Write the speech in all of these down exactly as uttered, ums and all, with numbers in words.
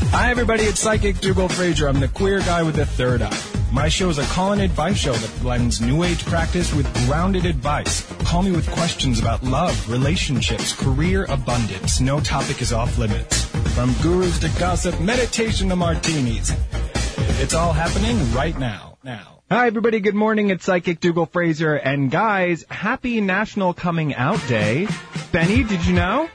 Hi, everybody. It's Psychic Dougal Fraser. I'm the queer guy with the third eye. My show is a call-in advice show that blends New Age practice with grounded advice. Call me with questions about love, relationships, career, abundance. No topic is off limits. From gurus to gossip, meditation to martinis. It's all happening right now. Now. Hi, everybody. Good morning. It's Psychic Dougal Fraser. And guys, happy National Coming Out Day. Benny, did you know?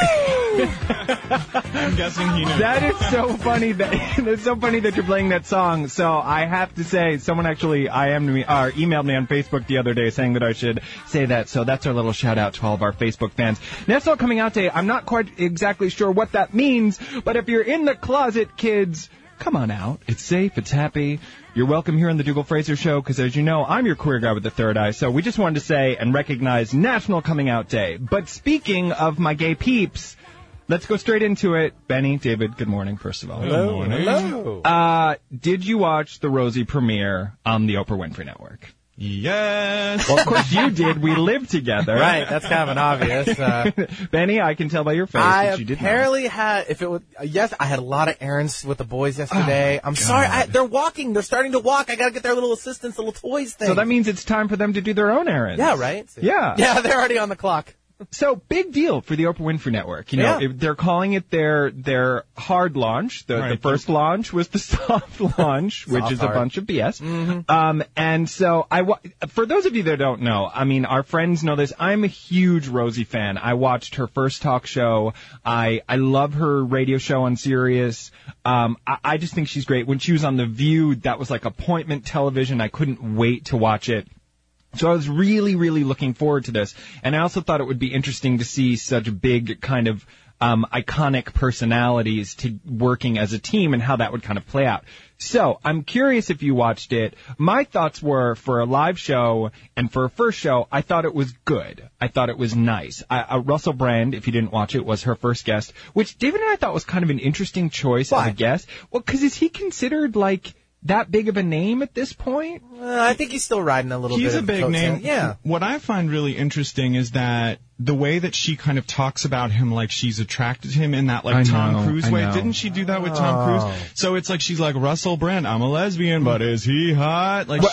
I'm guessing he knows. That is so funny that it's so funny that you're playing that song. So I have to say, someone actually I am me uh, emailed me on Facebook the other day saying that I should say that. So that's our little shout out to all of our Facebook fans. National Coming Out Day. I'm not quite exactly sure what that means, but if you're in the closet, kids, come on out. It's safe. It's happy. You're welcome here on the Dougal Fraser Show because, as you know, I'm your queer guy with the third eye. So we just wanted to say and recognize National Coming Out Day. But speaking of my gay peeps, let's go straight into it. Benny, David, good morning, first of all. Hello. Hello. Uh, did you watch the Rosie premiere on the Oprah Winfrey Network? Yes. Well, of course you did. We live together. Right, that's kind of an obvious. Uh, Benny, I can tell by your face I that you did not. apparently had, if it was, uh, yes, I had a lot of errands with the boys yesterday. Oh I'm God. sorry, I, they're walking. They're starting to walk. I got to get their little assistants, little toys thing. So that means it's time for them to do their own errands. Yeah, right? Yeah. Yeah, they're already on the clock. So, big deal for the Oprah Winfrey Network. You know, yeah. if they're calling it their their hard launch. The, right. the first launch was the soft launch, which soft is hard. a bunch of B S. Mm-hmm. Um, and so, I wa- for those of you that don't know, I mean, our friends know this. I'm a huge Rosie fan. I watched her first talk show. I I love her radio show on Sirius. Um, I, I just think she's great. When she was on The View, that was like appointment television. I couldn't wait to watch it. So I was really, really looking forward to this. And I also thought it would be interesting to see such big kind of um iconic personalities to working as a team and how that would kind of play out. So I'm curious if you watched it. My thoughts were, for a live show and for a first show, I thought it was good. I thought it was nice. I, uh, Russell Brand, if you didn't watch it, was her first guest, which David and I thought was kind of an interesting choice Why? as a guest. Well, because is he considered like that big of a name at this point? Uh, I think he's still riding a little He's bit. a of big coattail. name. Yeah. What I find really interesting is that the way that she kind of talks about him like she's attracted to him in that like I Tom know, Cruise I way. know. Didn't she do that with Tom Cruise? Oh. So it's like she's like, Russell Brand, I'm a lesbian, but is he hot? Like,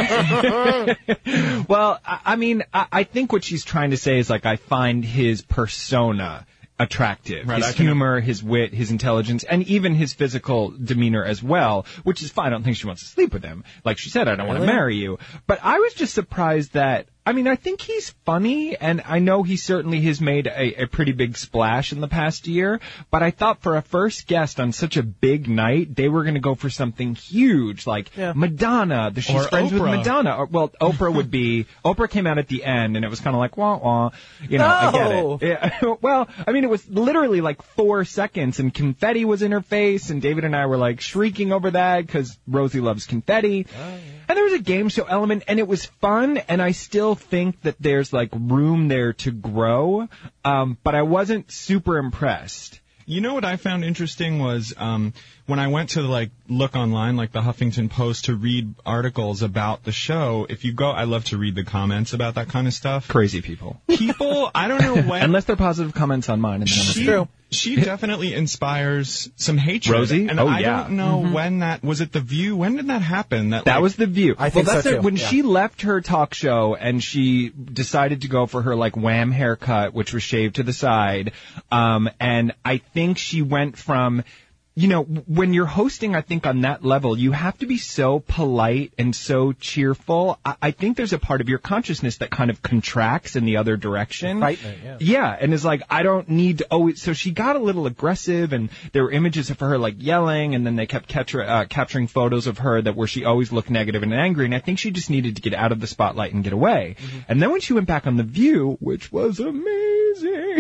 Well, I I mean, I I think what she's trying to say is, like, I find his persona attractive. Right, his I can- humor, his wit, his intelligence, and even his physical demeanor as well, which is fine. I don't think she wants to sleep with him. Like she said, I don't want to Really? marry you. But I was just surprised that, I mean, I think he's funny, and I know he certainly has made a, a pretty big splash in the past year, but I thought for a first guest on such a big night, they were going to go for something huge, like Yeah. Madonna. The, she's Or friends with Oprah. Madonna. Or, well, Oprah would be, Oprah came out at the end, and it was kind of like, wah, wah. You know, I No. get it. Yeah. Well, I mean, it was literally like four seconds, and confetti was in her face, and David and I were like shrieking over that because Rosie loves confetti. Oh, yeah. And there was a game show element, and it was fun, and I still think that there's like room there to grow, um, but I wasn't super impressed. you know what I found interesting was um, when I went to like look online, like the Huffington Post, to read articles about the show. If you go, I love to read the comments about that kind of stuff. Crazy people. People, I don't know when. Unless they're positive comments on mine. And then I'm She, true. she definitely inspires some hatred. Rosie? And Oh, I yeah. don't know when that, was it The View? When did that happen? That, That like, was The View. I think well, that's so, it. too. When Yeah. she left her talk show and she decided to go for her like wham haircut, which was shaved to the side, um, and I think she went from, you know, when you're hosting, I think on that level, you have to be so polite and so cheerful. I, I think there's a part of your consciousness that kind of contracts in the other direction. Frightened, yeah. Yeah, and is like, I don't need to always, so she got a little aggressive, and there were images of her like yelling, and then they kept capture, uh, capturing photos of her that where she always looked negative and angry, and I think she just needed to get out of the spotlight and get away. Mm-hmm. And then when she went back on The View, which was amazing,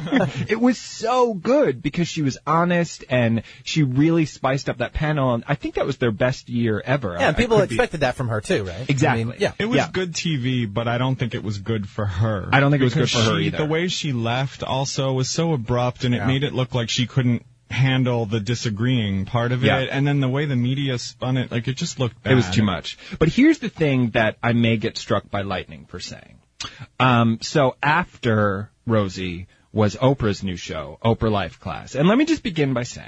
it was so good because she was honest, and she really spiced up that panel, and I think that was their best year ever. Yeah, and I- people I could be- expected that from her too, right? Exactly. I mean, yeah. It was Yeah. good T V, but I don't think it was good for her. I don't think it was Because good for her she- either. The way she left also was so abrupt, and it Yeah. made it look like she couldn't handle the disagreeing part of Yeah. it. And then the way the media spun it, like it just looked bad. It was too much. But here's the thing that I may get struck by lightning for saying. Um, so after Rosie was Oprah's new show, Oprah Life Class. And let me just begin by saying,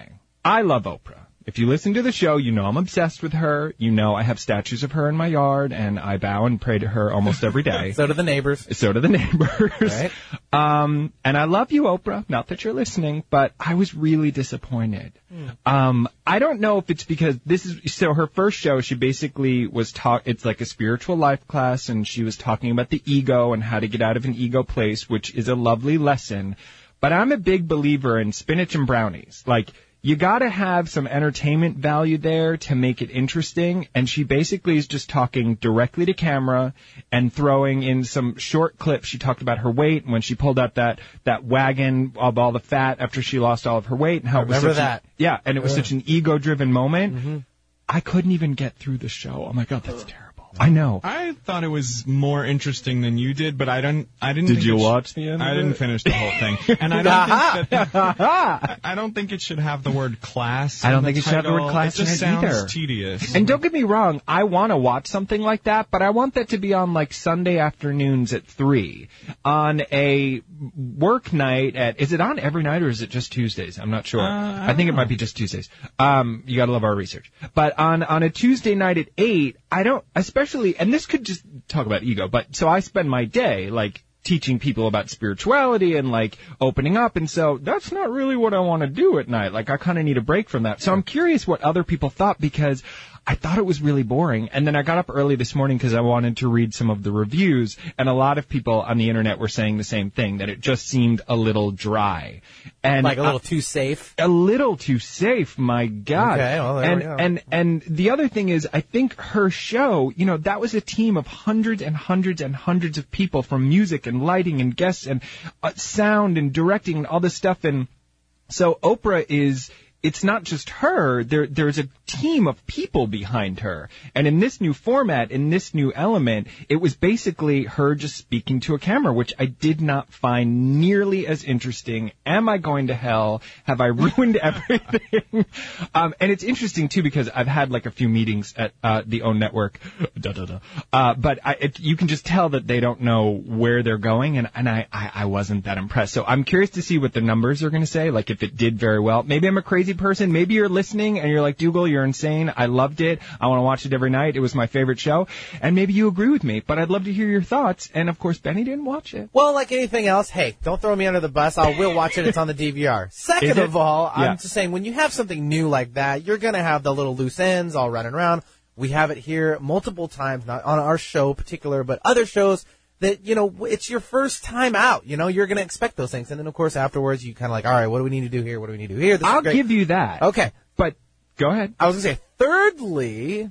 I love Oprah. If you listen to the show, you know I'm obsessed with her. You know I have statues of her in my yard, and I bow and pray to her almost every day. So do the neighbors. So do the neighbors. Right. Um, and I love you, Oprah. Not that you're listening, but I was really disappointed. Mm. Um, I don't know if it's because this is, so her first show, she basically was talk, it's like a spiritual life class, and she was talking about the ego and how to get out of an ego place, which is a lovely lesson. But I'm a big believer in spinach and brownies. Like, you gotta have some entertainment value there to make it interesting, and she basically is just talking directly to camera and throwing in some short clips. She talked about her weight and when she pulled out that, that wagon of all the fat after she lost all of her weight and how I it was remember such that. An, yeah, and it was Ugh. such an ego-driven moment. Mm-hmm. I couldn't even get through the show. Oh my God, that's terrible. I know. I thought it was more interesting than you did, but I don't. I didn't. Did think you it sh- watch the end? I of didn't it? finish the whole thing, and I don't think that. I don't think it should have the word class. I don't in think the it should have the word title. class It just in it sounds either. tedious. And don't get me wrong, I want to watch something like that, but I want that to be on like Sunday afternoons at three on a work night at. Is it on every night or is it just Tuesdays? I'm not sure. Uh, I, I think know. it might be just Tuesdays. Um, you got to love our research. But on on a Tuesday night at eight, I don't, especially, and this could just talk about ego, but so I spend my day like teaching people about spirituality and like opening up, and so that's not really what I want to do at night. Like I kind of need a break from that. So I'm curious what other people thought, because I thought it was really boring. And then I got up early this morning because I wanted to read some of the reviews, and a lot of people on the internet were saying the same thing, that it just seemed a little dry. And Like a little I, too safe. a little too safe, my God. Okay, well, there and, we go. and, and the other thing is, I think her show, you know, that was a team of hundreds and hundreds and hundreds of people, from music and lighting and guests and uh, sound and directing and all this stuff. And so Oprah is, it's not just her. There, there's a team of people behind her. And in this new format, in this new element, it was basically her just speaking to a camera, which I did not find nearly as interesting. Am I going to hell? Have I ruined everything? um, and it's interesting too, because I've had like a few meetings at uh, the OWN network, da, da, da. Uh, but I, it, you can just tell that they don't know where they're going, and, and I, I, I wasn't that impressed. So I'm curious to see what the numbers are going to say, like if it did very well. Maybe I'm a crazy person. Maybe you're listening and you're like, Dougal, you're insane. I loved it. I want to watch it every night. It was my favorite show. And maybe you agree with me, but I'd love to hear your thoughts. And of course, Benny didn't watch it. Well, like anything else, hey, don't throw me under the bus. I will watch it. It's on the D V R. Second Is it? of all, Yeah. I'm just saying, when you have something new like that, you're going to have the little loose ends all running around. We have it here multiple times, not on our show particular, but other shows that, you know, it's your first time out. You know, you're going to expect those things. And then, of course, afterwards, you kind of like, all right, what do we need to do here? What do we need to do here? This is I'll great. give you that. Okay. But go ahead. I was going to say, thirdly,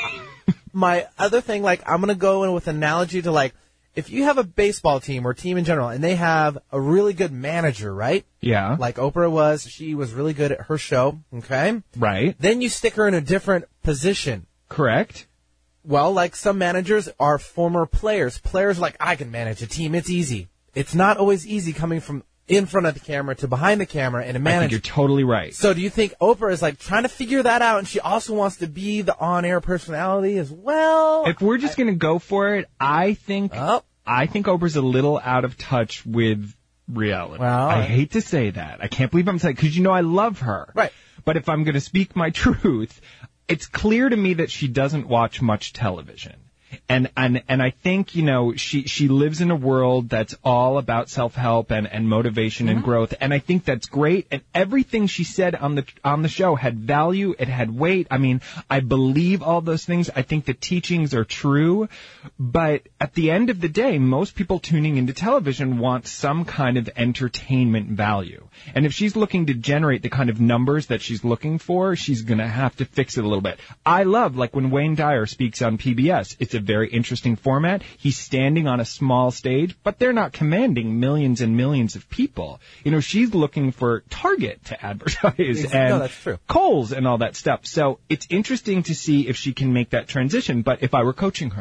my other thing, like, I'm going to go in with an analogy to, like, if you have a baseball team or team in general, and they have a really good manager, right? Yeah. Like Oprah was, she was really good at her show, okay? Right. Then you stick her in a different position. Correct. Well, like some managers are former players. Players are like, I can manage a team, it's easy. It's not always easy coming from in front of the camera to behind the camera and a I think manager. you're totally right. So do you think Oprah is like trying to figure that out, and she also wants to be the on-air personality as well? If we're just going to go for it, I think Oh. I think Oprah's a little out of touch with reality. Well, I hate to say that. I can't believe I'm saying, because you know I love her. Right. But if I'm going to speak my truth, it's clear to me that she doesn't watch much television. And, and, and I think, you know, she, she lives in a world that's all about self-help and, and motivation and growth. And I think that's great. And everything she said on the, on the show had value. It had weight. I mean, I believe all those things. I think the teachings are true. But at the end of the day, most people tuning into television want some kind of entertainment value. And if she's looking to generate the kind of numbers that she's looking for, she's going to have to fix it a little bit. I love, like, when Wayne Dyer speaks on P B S, it's a very interesting format. He's standing on a small stage, but they're not commanding millions and millions of people. You know, she's looking for Target to advertise No, and that's true. Kohl's and all that stuff. So it's interesting to see if she can make that transition. But if I were coaching her,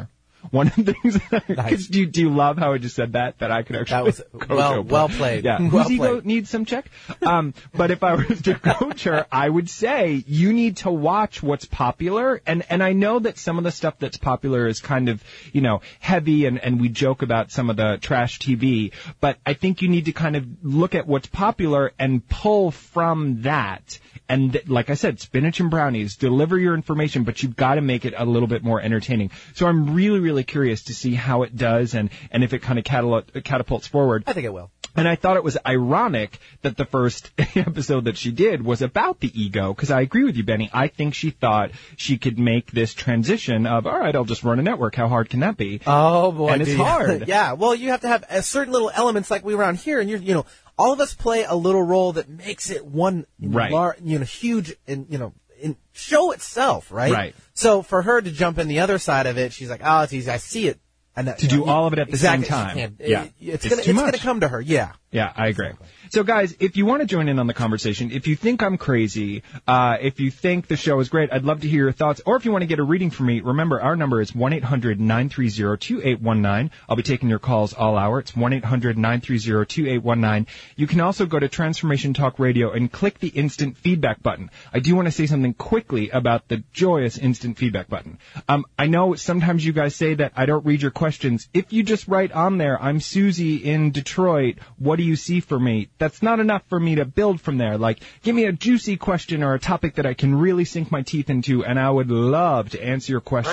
one of the things, Nice. do, you, do you love how I just said that, that I could actually That was coach well, Oprah? well played. Yeah, Well whose ego played. needs some check? Um, but if I was to coach her, I would say you need to watch what's popular. And, and I know that some of the stuff that's popular is kind of, you know, heavy and, and we joke about some of the trash T V, but I think you need to kind of look at what's popular and pull from that. And th- like I said, spinach and brownies, deliver your information, but you've got to make it a little bit more entertaining. So I'm really, really curious to see how it does and, and if it kind of catal- catapults forward. I think it will. And I thought it was ironic that the first episode that she did was about the ego, because I agree with you, Benny. I think she thought she could make this transition of, all right, I'll just run a network. How hard can that be? Oh, boy. And it's do you- hard. Yeah, well, you have to have a certain little elements like we around here, and you're, you know, all of us play a little role that makes it one, Right. lar- you know, huge, in, you know, in show itself, right? Right. So for her to jump in the other side of it, she's like, oh, it's easy. I see it. And that, To you do know, all of it at the exactly, same she time. can't. Yeah. It- it's, It's gonna, too it's much. gonna come to her. Yeah. Yeah, I agree. So, guys, if you want to join in on the conversation, if you think I'm crazy, uh, if you think the show is great, I'd love to hear your thoughts. Or if you want to get a reading from me, remember, our number is one eight hundred nine three zero two eight one nine. I'll be taking your calls all hour. It's one eight hundred nine three zero two eight one nine. You can also go to Transformation Talk Radio and click the instant feedback button. I do want to say something quickly about the joyous instant feedback button. Um, I know sometimes you guys say that I don't read your questions. If you just write on there, I'm Susie in Detroit, what do you see for me? That's not enough for me to build from there. Like, give me a juicy question or a topic that I can really sink my teeth into, and I would love to answer your question.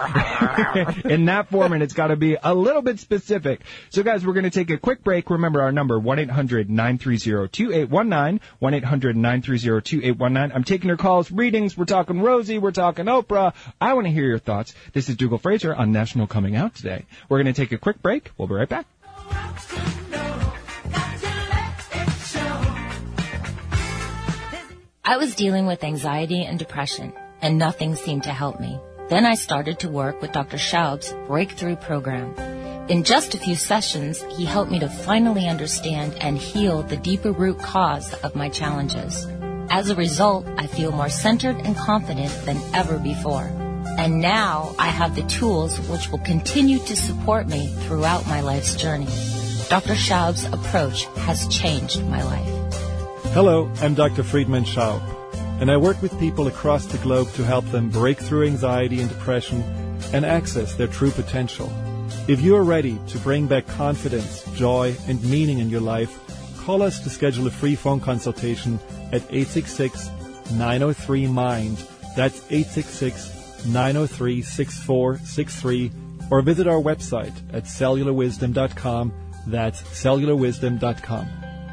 But in that format, it's got to be a little bit specific. So, guys, we're going to take a quick break. Remember our number, one eight hundred nine three zero two eight one nine, one eight hundred nine three zero two eight one nine. I'm taking your calls, readings. We're talking Rosie. We're talking Oprah. I want to hear your thoughts. This is Dougal Fraser on National Coming Out today. We're going to take a quick break. We'll be right back. I was dealing with anxiety and depression, and nothing seemed to help me. Then I started to work with Doctor Schaub's Breakthrough Program. In just a few sessions, he helped me to finally understand and heal the deeper root cause of my challenges. As a result, I feel more centered and confident than ever before. And now I have the tools which will continue to support me throughout my life's journey. Doctor Schaub's approach has changed my life. Hello, I'm Doctor Friedman Schaub, and I work with people across the globe to help them break through anxiety and depression and access their true potential. If you are ready to bring back confidence, joy, and meaning in your life, call us to schedule a free phone consultation at eight six six, nine oh three, MIND. That's eight six six, nine oh three, six four six three, or visit our website at cellular wisdom dot com. That's cellular wisdom dot com.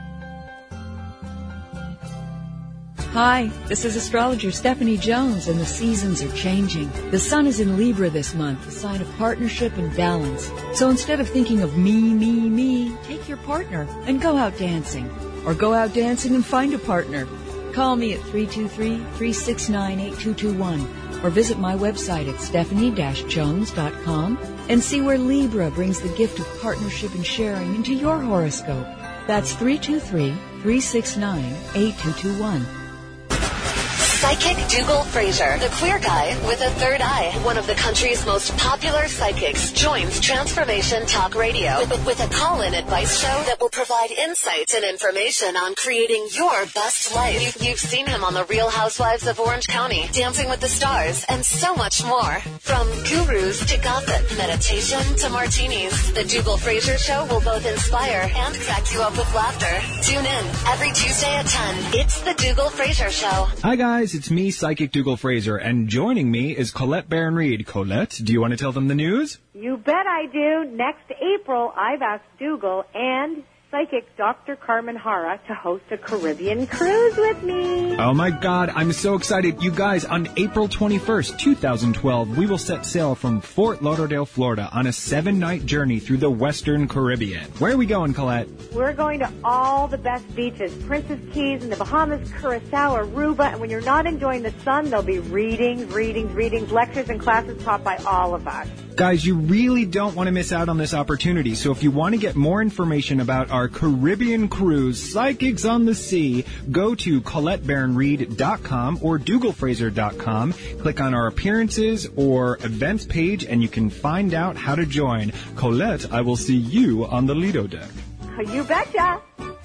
Hi, this is astrologer Stephanie Jones, and the seasons are changing. The sun is in Libra this month, a sign of partnership and balance. So instead of thinking of me, me, me, take your partner and go out dancing. Or go out dancing and find a partner. Call me at three two three, three six nine, eight two two one or visit my website at stephanie dash jones dot com and see where Libra brings the gift of partnership and sharing into your horoscope. That's three two three, three six nine, eight two two one. Psychic Dougal Fraser, the queer guy with a third eye, one of the country's most popular psychics, joins Transformation Talk Radio with, with a call-in advice show that will provide insights and information on creating your best life. You, you've seen him on The Real Housewives of Orange County, Dancing with the Stars, and so much more. From gurus to gossip, meditation to martinis, the Dougal Fraser Show will both inspire and crack you up with laughter. Tune in every Tuesday at ten. It's the Dougal Fraser Show. Hi, guys. It's me, Psychic Dougal Fraser, and joining me is Colette Barron-Reed. Colette, do you want to tell them the news? You bet I do. Next April, I've asked Dougal and psychic Doctor Carmen Hara to host a Caribbean cruise with me. Oh, my God. I'm so excited. You guys, on April twenty-first, twenty twelve, we will set sail from Fort Lauderdale, Florida, on a seven-night journey through the Western Caribbean. Where are we going, Colette? We're going to all the best beaches, Princess Keys in the Bahamas, Curacao, Aruba, and when you're not enjoying the sun, there'll be readings, readings, readings, lectures, and classes taught by all of us. Guys, you really don't want to miss out on this opportunity, so if you want to get more information about our Caribbean cruise, Psychics on the Sea, go to Colette Baron Reed dot com or Dougal Fraser dot com. Click on our appearances or events page, and you can find out how to join. Colette, I will see you on the Lido deck. You betcha.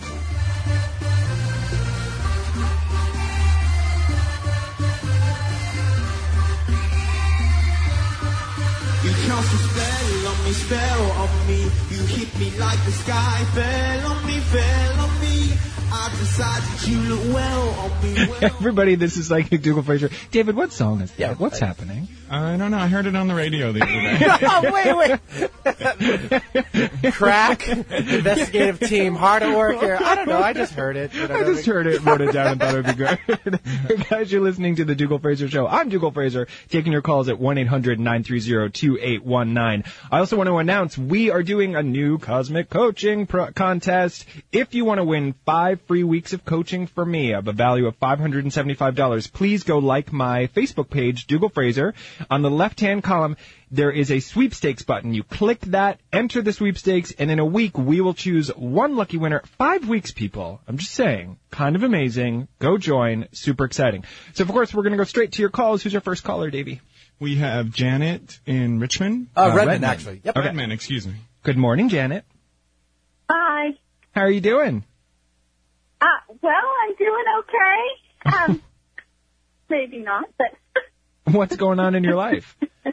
You cast a spell on me, spell on me. You hit me like the sky fell on me, fell on me. I decided you look well on me. Well. Everybody, this is Psychic Dougal Fraser. David, what song is that? Yeah, What's I, happening? I don't know. I heard it on the radio the other day. oh, wait, wait. Crack, investigative team, hard at work here. I don't know. I just heard it. I just heard it, wrote it down, and thought it would be great. Hey, guys, you're listening to the Dougal Fraser Show. I'm Dougal Fraser, taking your calls at one eight hundred nine three zero two eight one nine. I also want to announce we are doing a new Cosmic Coaching pro- contest. If you want to win five free weeks of coaching from me of a value of five hundred seventy-five dollars, please go like my Facebook page, Dougal Fraser. On the left-hand column, there is a sweepstakes button. You click that, enter the sweepstakes, and in a week, we will choose one lucky winner. Five weeks, people. I'm just saying. Kind of amazing. Go join. Super exciting. So, of course, we're going to go straight to your calls. Who's your first caller, Davey? We have Janet in Richmond. Uh, Redmond, uh, Redmond, actually. Yep. Okay. Redmond, excuse me. Good morning, Janet. Hi. How are you doing? Uh, well, I'm doing okay. Um, maybe not, but... What's going on in your life? uh,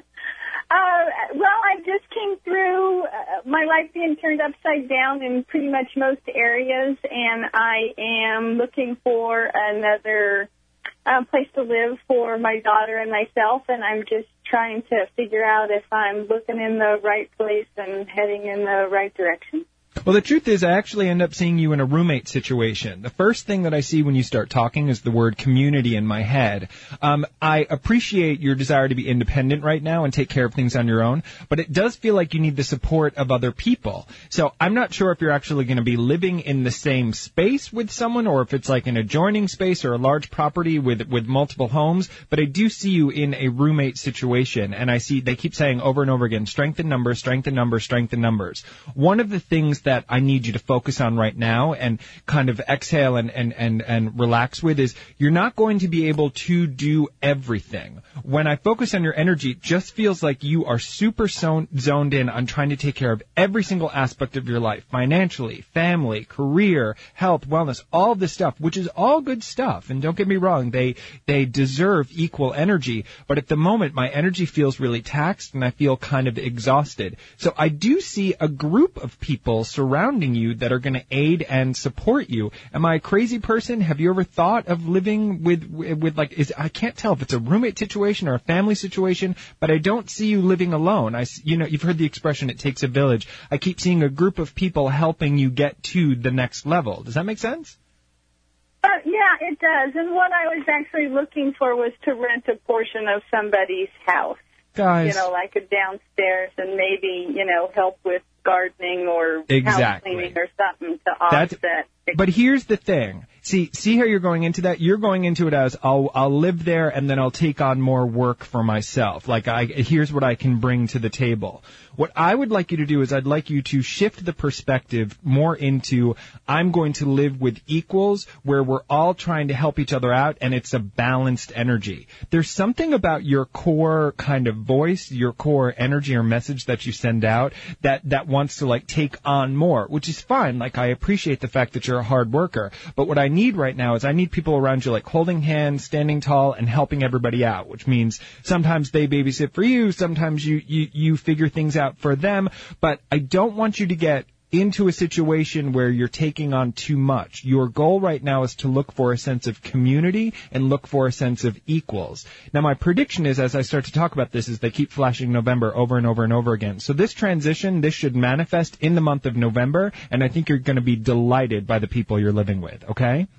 well, I just came through uh, my life being turned upside down in pretty much most areas, and I am looking for another uh, place to live for my daughter and myself, and I'm just trying to figure out if I'm looking in the right place and heading in the right direction. Well, the truth is I actually end up seeing you in a roommate situation. The first thing that I see when you start talking is the word community in my head. Um, I appreciate your desire to be independent right now and take care of things on your own, but it does feel like you need the support of other people. So I'm not sure if you're actually going to be living in the same space with someone or if it's like an adjoining space or a large property with, with multiple homes, but I do see you in a roommate situation, and I see they keep saying over and over again, strength in numbers, strength in numbers, strength in numbers. One of the things that I need you to focus on right now and kind of exhale and, and, and, and relax with is you're not going to be able to do everything. When I focus on your energy, it just feels like you are super zone, zoned in on trying to take care of every single aspect of your life, financially, family, career, health, wellness, all of this stuff, which is all good stuff. And don't get me wrong, they, they deserve equal energy. But at the moment, my energy feels really taxed and I feel kind of exhausted. So I do see a group of people surrounding you that are going to aid and support you. Am I a crazy person? Have you ever thought of living with, with like, is, I can't tell if it's a roommate situation or a family situation, but I don't see you living alone. I, you know, you've heard the expression, it takes a village. I keep seeing a group of people helping you get to the next level. Does that make sense? Uh, yeah, it does. And what I was actually looking for was to rent a portion of somebody's house. Guys. You know, like a downstairs and maybe, you know, help with gardening or exactly. house cleaning or something to offset. That's, but here's the thing. See, see how you're going into that? You're going into it as I'll, I'll live there and then I'll take on more work for myself. Like I, here's what I can bring to the table. What I would like you to do is I'd like you to shift the perspective more into I'm going to live with equals where we're all trying to help each other out and it's a balanced energy. There's something about your core kind of voice, your core energy or message that you send out that, that wants to like take on more, which is fine. Like I appreciate the fact that you're a hard worker, but what I need right now is I need people around you like holding hands, standing tall, and helping everybody out, which means sometimes they babysit for you, sometimes you, you, you figure things out for them, but I don't want you to get into a situation where you're taking on too much. Your goal right now is to look for a sense of community and look for a sense of equals. Now, my prediction is, as I start to talk about this, is they keep flashing November over and over and over again. So this transition, this should manifest in the month of November, and I think you're going to be delighted by the people you're living with, okay?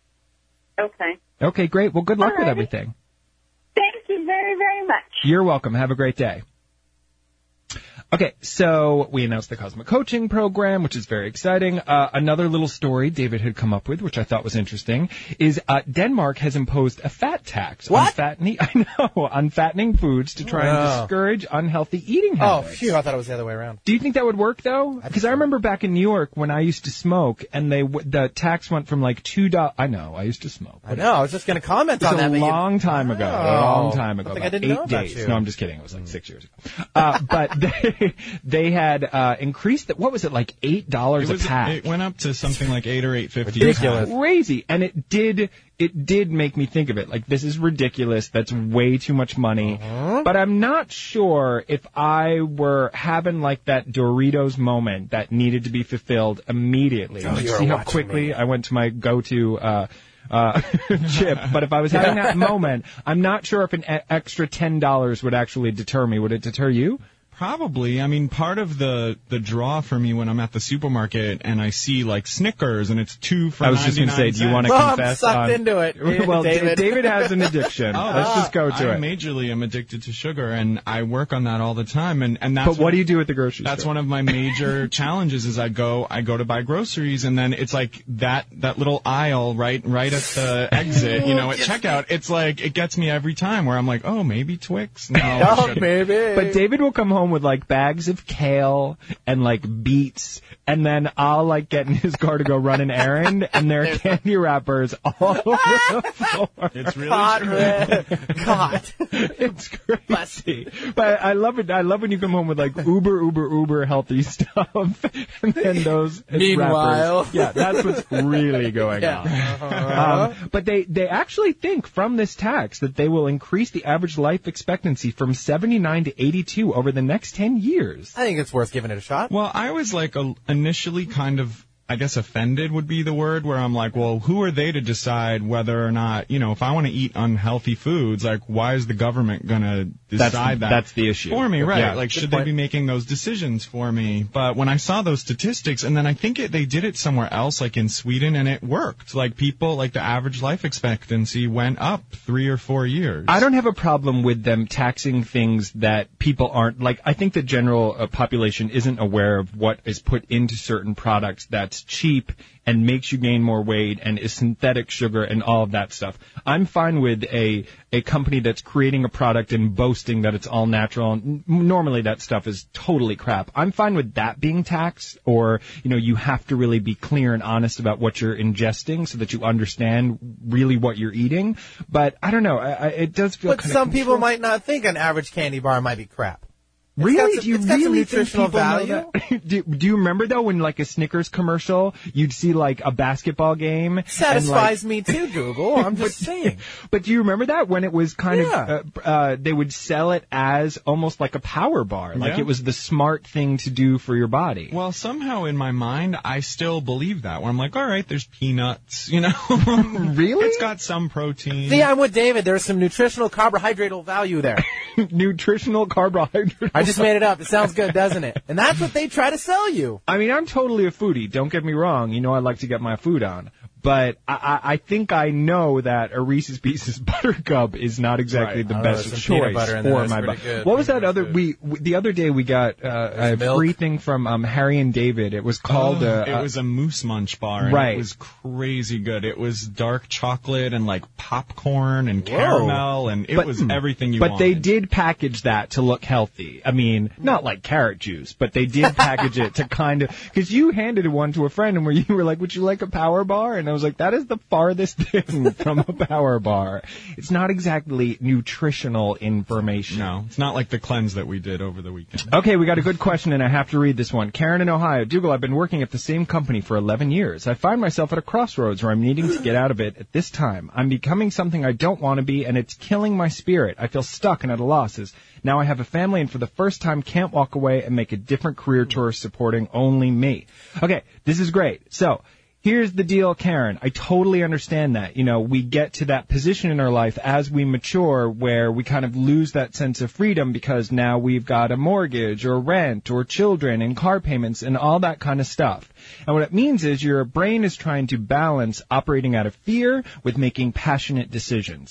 Okay. Okay, great. Well, good luck All with right. everything. Thank you very, very much. You're welcome. Have a great day. Okay, so we announced the Cosmic Coaching Program, which is very exciting. Uh, another little story David had come up with, which I thought was interesting, is uh, Denmark has imposed a fat tax What? on fattening, I know, on fattening foods to try and Oh. discourage unhealthy eating Oh, habits. phew, I thought it was the other way around. Do you think that would work though? Because I remember back in New York when I used to smoke, and they w- the tax went from like two dollars. I know, I used to smoke. I know, I was just going to comment It was on that. a but you- long time ago. A Oh. long time I ago. think I about didn't eight know about days. you. No, I'm just kidding. It was like six years ago. Uh, but they they had uh, increased it. What was it, like eight dollars It a was. pack? It went up to something like eight or eight fifty. Ridiculous. Crazy, and it did. It did make me think of it. Like, this is ridiculous. That's way too much money. Uh-huh. But I'm not sure if I were having like that Doritos moment that needed to be fulfilled immediately. Oh, Like, you were see how watching quickly me. I went to my go-to uh, uh, chip. But if I was having that moment, I'm not sure if an e- extra ten dollars would actually deter me. Would it deter you? Probably. I mean, part of the the draw for me when I'm at the supermarket and I see like Snickers and it's two for I was just going gonna to say, do you want to Well, I'm confess? sucked on- into it, well, David. D- David has an addiction. Oh, Let's just go to I it. majorly am addicted to sugar, and I work on that all the time. And and that's But what do you do at the grocery That's store? one of my major challenges. Is I go I go to buy groceries, and then it's like that that little aisle right right at the exit, you know, at checkout. It's like it gets me every time where I'm like, oh, maybe Twix. No, I Oh, shouldn't. baby. But David will come home with like bags of kale and like beets, and then I'll like get in his car to go run an errand, and there are candy wrappers all over the floor. It's really God, true. man. God. It's crazy. But I love it. I love when you come home with like uber, uber, uber healthy stuff, and then those Meanwhile. wrappers. Yeah, that's what's really going Yeah. on. Uh-huh. Um, but they, they actually think from this tax that they will increase the average life expectancy from seventy-nine to eighty-two over the next ten years. I think it's worth giving it a shot. Well, I was like a, initially kind of, I guess offended would be the word, where I'm like, well, who are they to decide whether or not, you know, if I want to eat unhealthy foods, like, why is the government going to decide That's- that that's the issue. for me, right? Yeah, like, good should point. they be making those decisions for me? But when I saw those statistics, and then I think it, they did it somewhere else, like in Sweden, and it worked. Like, people, like the average life expectancy went up three or four years. I don't have a problem with them taxing things that people aren't, like, I think the general uh, population isn't aware of what is put into certain products that's cheap and makes you gain more weight and is synthetic sugar and all of that stuff. I'm fine with a a company that's creating a product and boasting that it's all natural. N- Normally that stuff is totally crap. I'm fine with that being taxed, or, you know, you have to really be clear and honest about what you're ingesting so that you understand really what you're eating. But I don't know. I, I, it does feel But kind some of people might not think an average candy bar might be crap. It's Really? got some- do you it's got some really nutritional think people know value? that? do, do you remember though when like a Snickers commercial, you'd see like a basketball game? and, Satisfies like- me too, Google. I'm just saying. But do you remember that when it was kind Yeah. of uh, uh, they would sell it as almost like a power bar, like Yeah. it was the smart thing to do for your body. Well, somehow in my mind, I still believe that. Where I'm like, all right, there's peanuts, you know. Really? It's got some protein. See, I'm with David. There's some nutritional carbohydrate value there. Nutritional carbohydrate. I just made it up. It sounds good, doesn't it? And that's what they try to sell you. I mean, I'm totally a foodie. Don't get me wrong. You know, I like to get my food on. But I, I I think I know that a Reese's Pieces Buttercup is not exactly Right. the I don't know, best there's some peanut choice butter in there. for That's my pretty body. good. What was that Pretty other? good. We, we the other day we got uh, a milk. free thing from um, Harry and David. It was called. Oh, uh, it was a Moose Munch bar. And Right. It was crazy good. It was dark chocolate and like popcorn and Whoa. caramel, and it But- was everything you But wanted. they did package that to look healthy. I mean, not like carrot juice, but they did package it to kind of, because you handed one to a friend and where you were like, would you like a power bar? And I was like, that is the farthest thing from a power bar. It's not exactly nutritional information. No, it's not like the cleanse that we did over the weekend. Okay, we got a good question, and I have to read this one. Karen in Ohio. Dougal, I've been working at the same company for eleven years. I find myself at a crossroads where I'm needing to get out of it at this time. I'm becoming something I don't want to be, and it's killing my spirit. I feel stuck and at a loss. As now I have a family, and for the first time can't walk away and make a different career choice supporting only me. Okay, this is great. So, here's the deal, Karen. I totally understand that. You know, we get to that position in our life as we mature where we kind of lose that sense of freedom because now we've got a mortgage or rent or children and car payments and all that kind of stuff. And what it means is your brain is trying to balance operating out of fear with making passionate decisions.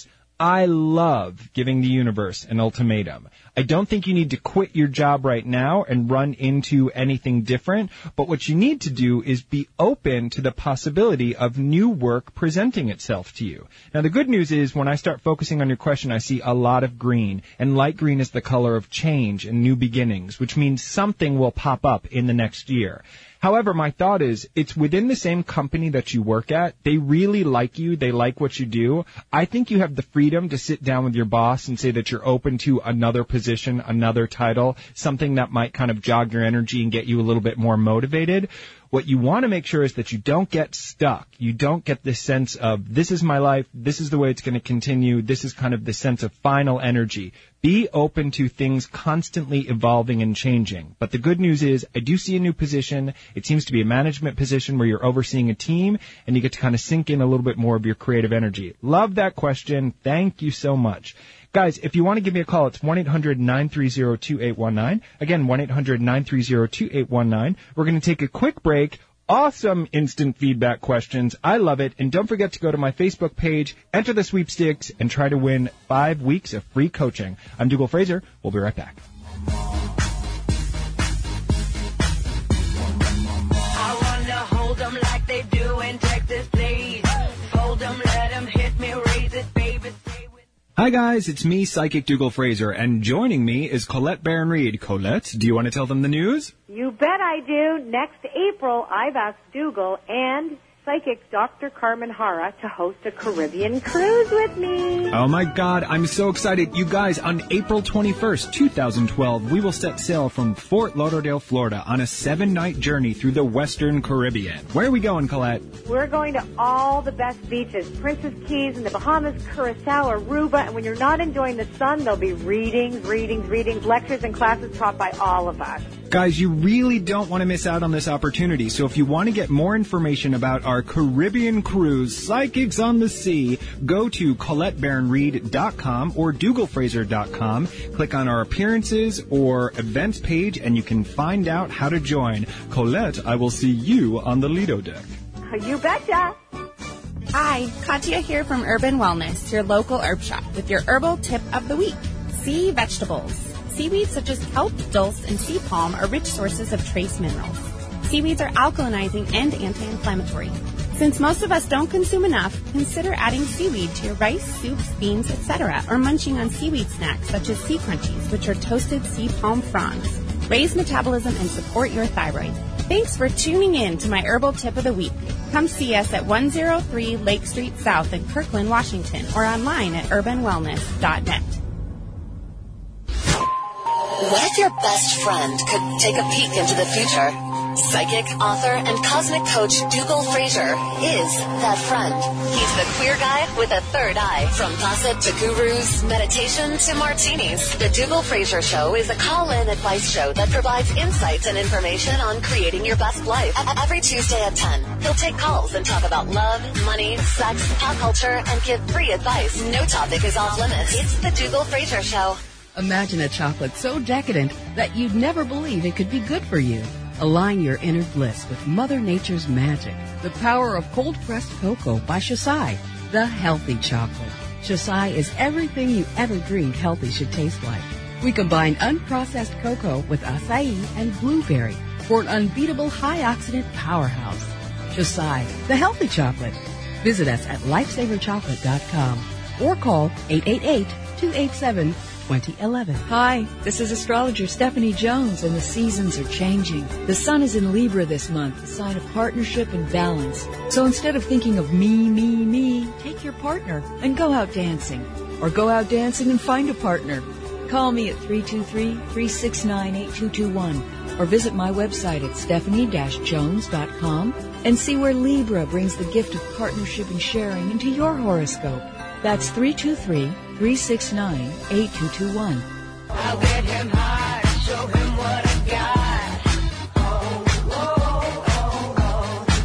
I love giving the universe an ultimatum. I don't think you need to quit your job right now and run into anything different, but what you need to do is be open to the possibility of new work presenting itself to you. Now, the good news is when I start focusing on your question, I see a lot of green, and light green is the color of change and new beginnings, which means something will pop up in the next year. However, my thought is, it's within the same company that you work at. They really like you. They like what you do. I think you have the freedom to sit down with your boss and say that you're open to another position, another title, something that might kind of jog your energy and get you a little bit more motivated. What you want to make sure is that you don't get stuck. You don't get this sense of, this is my life, this is the way it's going to continue, this is kind of the sense of final energy. Be open to things constantly evolving and changing. But the good news is, I do see a new position. It seems to be a management position where you're overseeing a team, and you get to kind of sink in a little bit more of your creative energy. Love that question. Thank you so much. Guys, if you want to give me a call, it's one eight hundred nine three zero two eight one nine. Again, one eight hundred nine three zero two eight one nine. We're going to take a quick break. Awesome instant feedback questions. I love it. And don't forget to go to my Facebook page, enter the sweepstakes, and try to win five weeks of free coaching. I'm Dougal Fraser. We'll be right back. I wanna hold them like they do in Texas, please. Fold them, let them hit me, raise it, baby. Hi guys, it's me, Psychic Dougal Fraser, and joining me is Colette Baron-Reid. Colette, do you want to tell them the news? You bet I do. Next April, I've asked Dougal and psychic Doctor Carmen Hara to host a Caribbean cruise with me. Oh my God, I'm so excited. You guys, on April twenty-first, twenty twelve, we will set sail from Fort Lauderdale, Florida on a seven-night journey through the Western Caribbean. Where are we going, Colette? We're going to all the best beaches, Princess Keys in the Bahamas, Curacao, Aruba, and when you're not enjoying the sun, there'll be readings, readings, readings, lectures, and classes taught by all of us. Guys, you really don't want to miss out on this opportunity, so if you want to get more information about our Caribbean cruise, Psychics on the Sea, go to Colette Baron Reid dot com or Dougal Fraser dot com. Click on our appearances or events page, and you can find out how to join. Colette, I will see you on the Lido deck. You betcha. Hi, Katya here from Urban Wellness, your local herb shop, with your herbal tip of the week. Sea vegetables. Seaweeds such as kelp, dulse, and sea palm are rich sources of trace minerals. Seaweeds are alkalinizing and anti-inflammatory. Since most of us don't consume enough, consider adding seaweed to your rice, soups, beans, et cetera, or munching on seaweed snacks such as sea crunchies, which are toasted sea palm fronds. Raise metabolism and support your thyroid. Thanks for tuning in to my herbal tip of the week. Come see us at one oh three Lake Street South in Kirkland, Washington, or online at urban wellness dot net. What if your best friend could take a peek into the future? Psychic, author, and cosmic coach Dougal Fraser is that friend. He's the queer guy with a third eye. From gossip to gurus, meditation to martinis, the Dougal Fraser Show is a call-in advice show that provides insights and information on creating your best life. Every Tuesday at ten, he'll take calls and talk about love, money, sex, pop culture, and give free advice. No topic is off limits. It's the Dougal Fraser Show. Imagine a chocolate so decadent that you'd never believe it could be good for you. Align your inner bliss with Mother Nature's magic. The power of cold-pressed cocoa by Shasai, the healthy chocolate. Shasai is everything you ever dreamed healthy should taste like. We combine unprocessed cocoa with acai and blueberry for an unbeatable high-oxidant powerhouse. Shasai, the healthy chocolate. Visit us at lifesaver chocolate dot com or call eight eight eight, two eight seven, twenty eleven. Hi, this is astrologer Stephanie Jones, and the seasons are changing. The sun is in Libra this month, a sign of partnership and balance. So instead of thinking of me, me, me, take your partner and go out dancing. Or go out dancing and find a partner. Call me at three two three, three six nine, eight two two one or visit my website at stephanie dash jones dot com and see where Libra brings the gift of partnership and sharing into your horoscope. That's three two three, three six nine, eight two two one. I'll get him high, show him what I got. Oh, oh, oh, oh,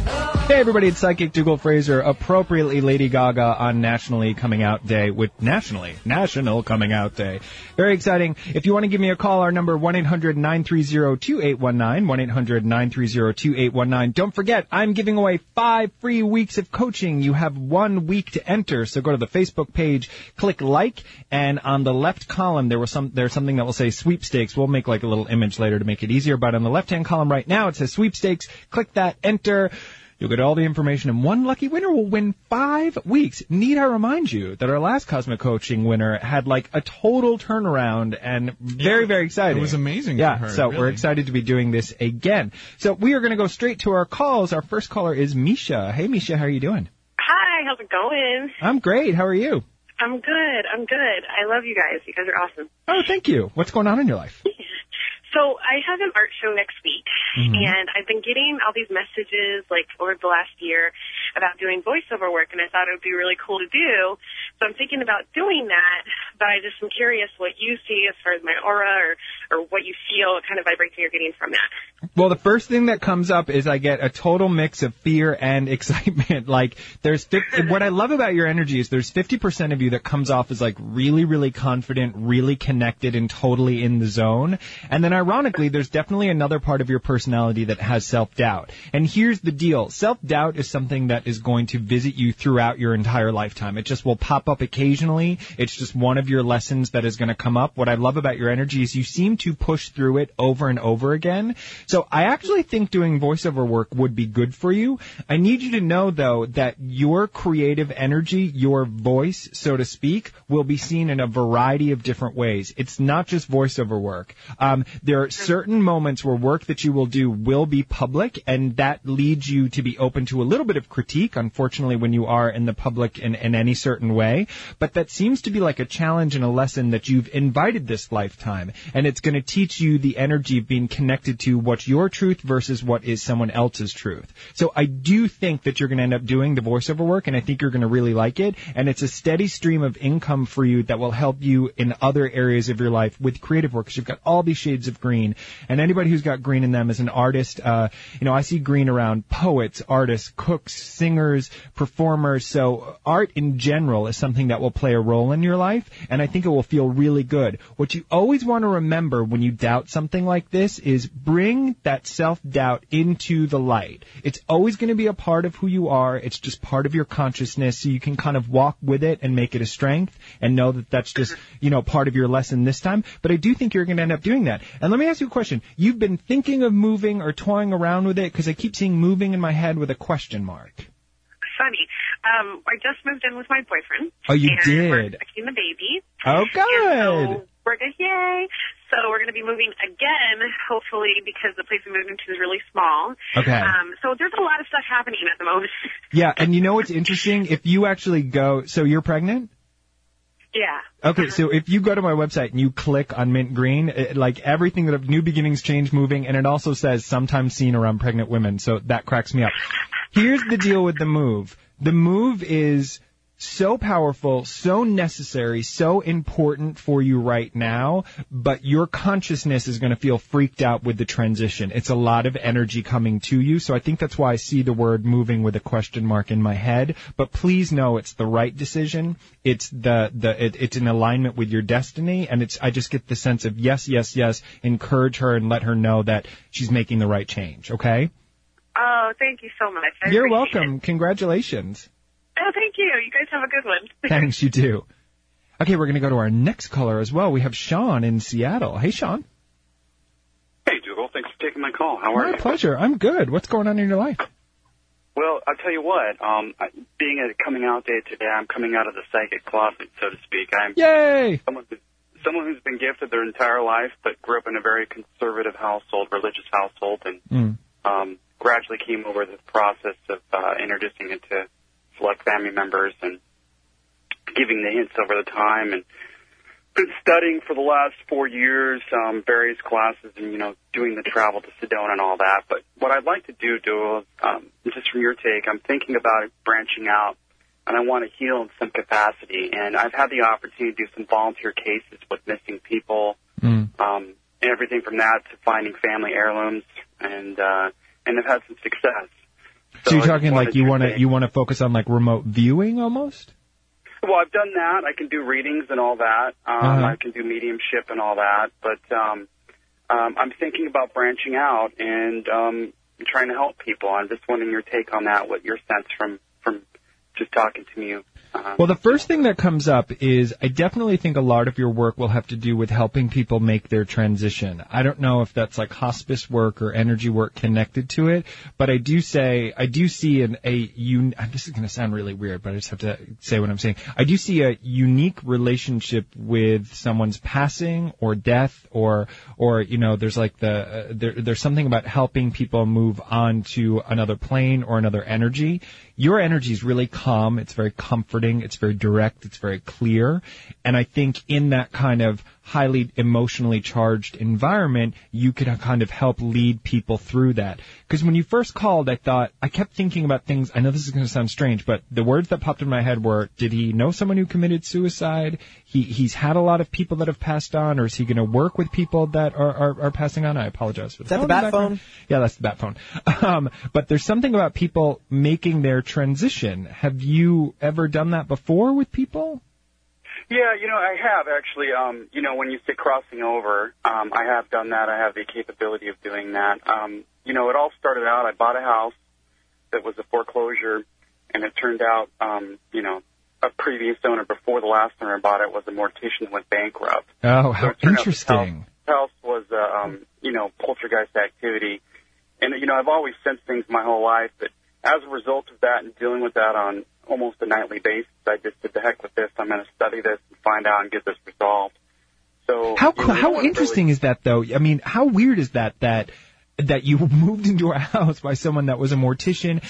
Hey everybody, it's Psychic Dougal Fraser, appropriately Lady Gaga on Nationally Coming Out Day with Nationally, National Coming Out Day. Very exciting. If you want to give me a call, our number one eight hundred nine three zero two eight one nine, one eight hundred nine three zero two eight one nine. Don't forget, I'm giving away five free weeks of coaching. You have one week to enter, so go to the Facebook page, click like, and on the left column there was some there's something that will say sweepstakes. We'll make like a little image later to make it easier, but on the left-hand column right now it says sweepstakes. Click that, enter. You'll get all the information, and one lucky winner will win five weeks. Need I remind you that our last Cosmic Coaching winner had like a total turnaround and very, very exciting. It was amazing Yeah, for her, so really. we're excited to be doing this again. So we are going to go straight to our calls. Our first caller is Misha. Hey, Misha, how are you doing? Hi, how's it going? I'm great. How are you? I'm good. I'm good. I love you guys. You guys are awesome. Oh, thank you. What's going on in your life? So I have an art show next week, Mhm. and I've been getting all these messages, like, over the last year about doing voiceover work, and I thought it would be really cool to do. So I'm thinking about doing that, but I just am curious what you see as far as my aura or, or what you feel, what kind of vibration you're getting from that. Well, the first thing that comes up is I get a total mix of fear and excitement. Like, there's fifty, what I love about your energy is there's fifty percent of you that comes off as like really, really confident, really connected, and totally in the zone. And then ironically, there's definitely another part of your personality that has self-doubt. And here's the deal. Self-doubt is something that is going to visit you throughout your entire lifetime. It just will pop up occasionally. It's just one of your lessons that is going to come up. What I love about your energy is you seem to push through it over and over again. So I actually think doing voiceover work would be good for you. I need you to know, though, that your creative energy, your voice, so to speak, will be seen in a variety of different ways. It's not just voiceover work. Um, there are certain moments where work that you will do will be public, and that leads you to be open to a little bit of critique, unfortunately, when you are in the public in, in any certain way. But that seems to be like a challenge and a lesson that you've invited this lifetime, and it's going to teach you the energy of being connected to what's your truth versus what is someone else's truth. So I do think that you're going to end up doing the voiceover work, and I think you're going to really like it, and it's a steady stream of income for you that will help you in other areas of your life with creative work, because you've got all these shades of green, and anybody who's got green in them is an artist. Uh, you know, I see green around poets, artists, cooks, singers, performers, so art in general is something that will play a role in your life, and I think it will feel really good. What you always want to remember when you doubt something like this is bring that self-doubt into the light. It's always going to be a part of who you are. It's just part of your consciousness, so you can kind of walk with it and make it a strength and know that that's just, you know, part of your lesson this time. But I do think you're going to end up doing that. And let me ask you a question. You've been thinking of moving or toying around with it? Because I keep seeing moving in my head with a question mark. Funny. Um, I just moved in with my boyfriend. Oh, you and did? We're expecting the baby. Oh, And good. so we're going yay. So we're going to be moving again, hopefully, because the place we moved into is really small. Okay. Um, so there's a lot of stuff happening at the moment. Yeah, and you know what's interesting? If you actually go, so you're pregnant? Yeah. Okay, so if you go to my website and you click on mint green, it, like everything that New Beginnings, Change, Moving, and it also says sometimes seen around pregnant women, so that cracks me up. Here's the deal with the move. The move is so powerful, so necessary, so important for you right now, but your consciousness is going to feel freaked out with the transition. It's a lot of energy coming to you, so I think that's why I see the word moving with a question mark in my head. But please know it's the right decision. It's the the it, it's in alignment with your destiny, and it's I just get the sense of yes, yes, yes. Encourage her and let her know that she's making the right change. Okay? Oh, thank you so much. I You're appreciate welcome. it. Congratulations. Oh, thank you. You guys have a good one. Thanks, you do. Okay, we're going to go to our next caller as well. We have Sean in Seattle. Hey, Sean. Hey, Dougal. Thanks for taking my call. How are My you? pleasure. I'm good. What's going on in your life? Well, I'll tell you what. Um, I- being a coming out day today, I'm coming out of the psychic closet, so to speak. I'm Yay! someone, who, someone who's been gifted their entire life, but grew up in a very conservative household, religious household, and Mm. um, gradually came over the process of uh, introducing it to select family members and giving the hints over the time, and been studying for the last four years, um, various classes, and you know, doing the travel to Sedona and all that. But what I'd like to do, Dougal, um, just from your take, I'm thinking about branching out, and I want to heal in some capacity. And I've had the opportunity to do some volunteer cases with missing people, Mm. um, and everything from that to finding family heirlooms, and uh, and I've had some success. So, you're I just talking wanted like you to want to say- you want to focus on like remote viewing almost? Well, I've done that. I can do readings and all that. Um, Uh-huh. I can do mediumship and all that. But um, um, I'm thinking about branching out and um, trying to help people. I'm just wondering your take on that, what your sense from, from just talking to you. Uh, Well, the first thing that comes up is I definitely think a lot of your work will have to do with helping people make their transition. I don't know if that's like hospice work or energy work connected to it, but I do say, I do see an, a, un, this is going to sound really weird, but I just have to say what I'm saying. I do see a unique relationship with someone's passing or death or, or, you know, there's like the, uh, there, there's something about helping people move on to another plane or another energy. Your energy is really calm. It's very comforting. It's very direct. It's very clear. And I think in that kind of highly emotionally charged environment, you could kind of help lead people through that. Because when you first called, I thought, I kept thinking about things. I know this is going to sound strange, but the words that popped in my head were, did he know someone who committed suicide? He, he's had a lot of people that have passed on, or is he going to work with people that are, are, are passing on? I apologize for Is that the phone bat background. phone? Yeah, that's the bat phone. Um, but there's something about people making their transition. Have you ever done that before with people? Yeah, you know, I have actually. Um, you know, when you say crossing over, um, I have done that. I have the capability of doing that. Um, you know, it all started out, I bought a house that was a foreclosure, and it turned out, um, you know, a previous owner before the last owner bought it was a mortician that went bankrupt. Oh, So how it turned out interesting. The house, house was, uh, um, you know, poltergeist activity. And, you know, I've always sensed things my whole life, but as a result of that and dealing with that on almost a nightly basis, I just said, the heck with this. I'm going to study this and find out and get this resolved. So How you know, how no one interesting really, is that, though? I mean, how weird is that that that you moved into a house by someone that was a mortician?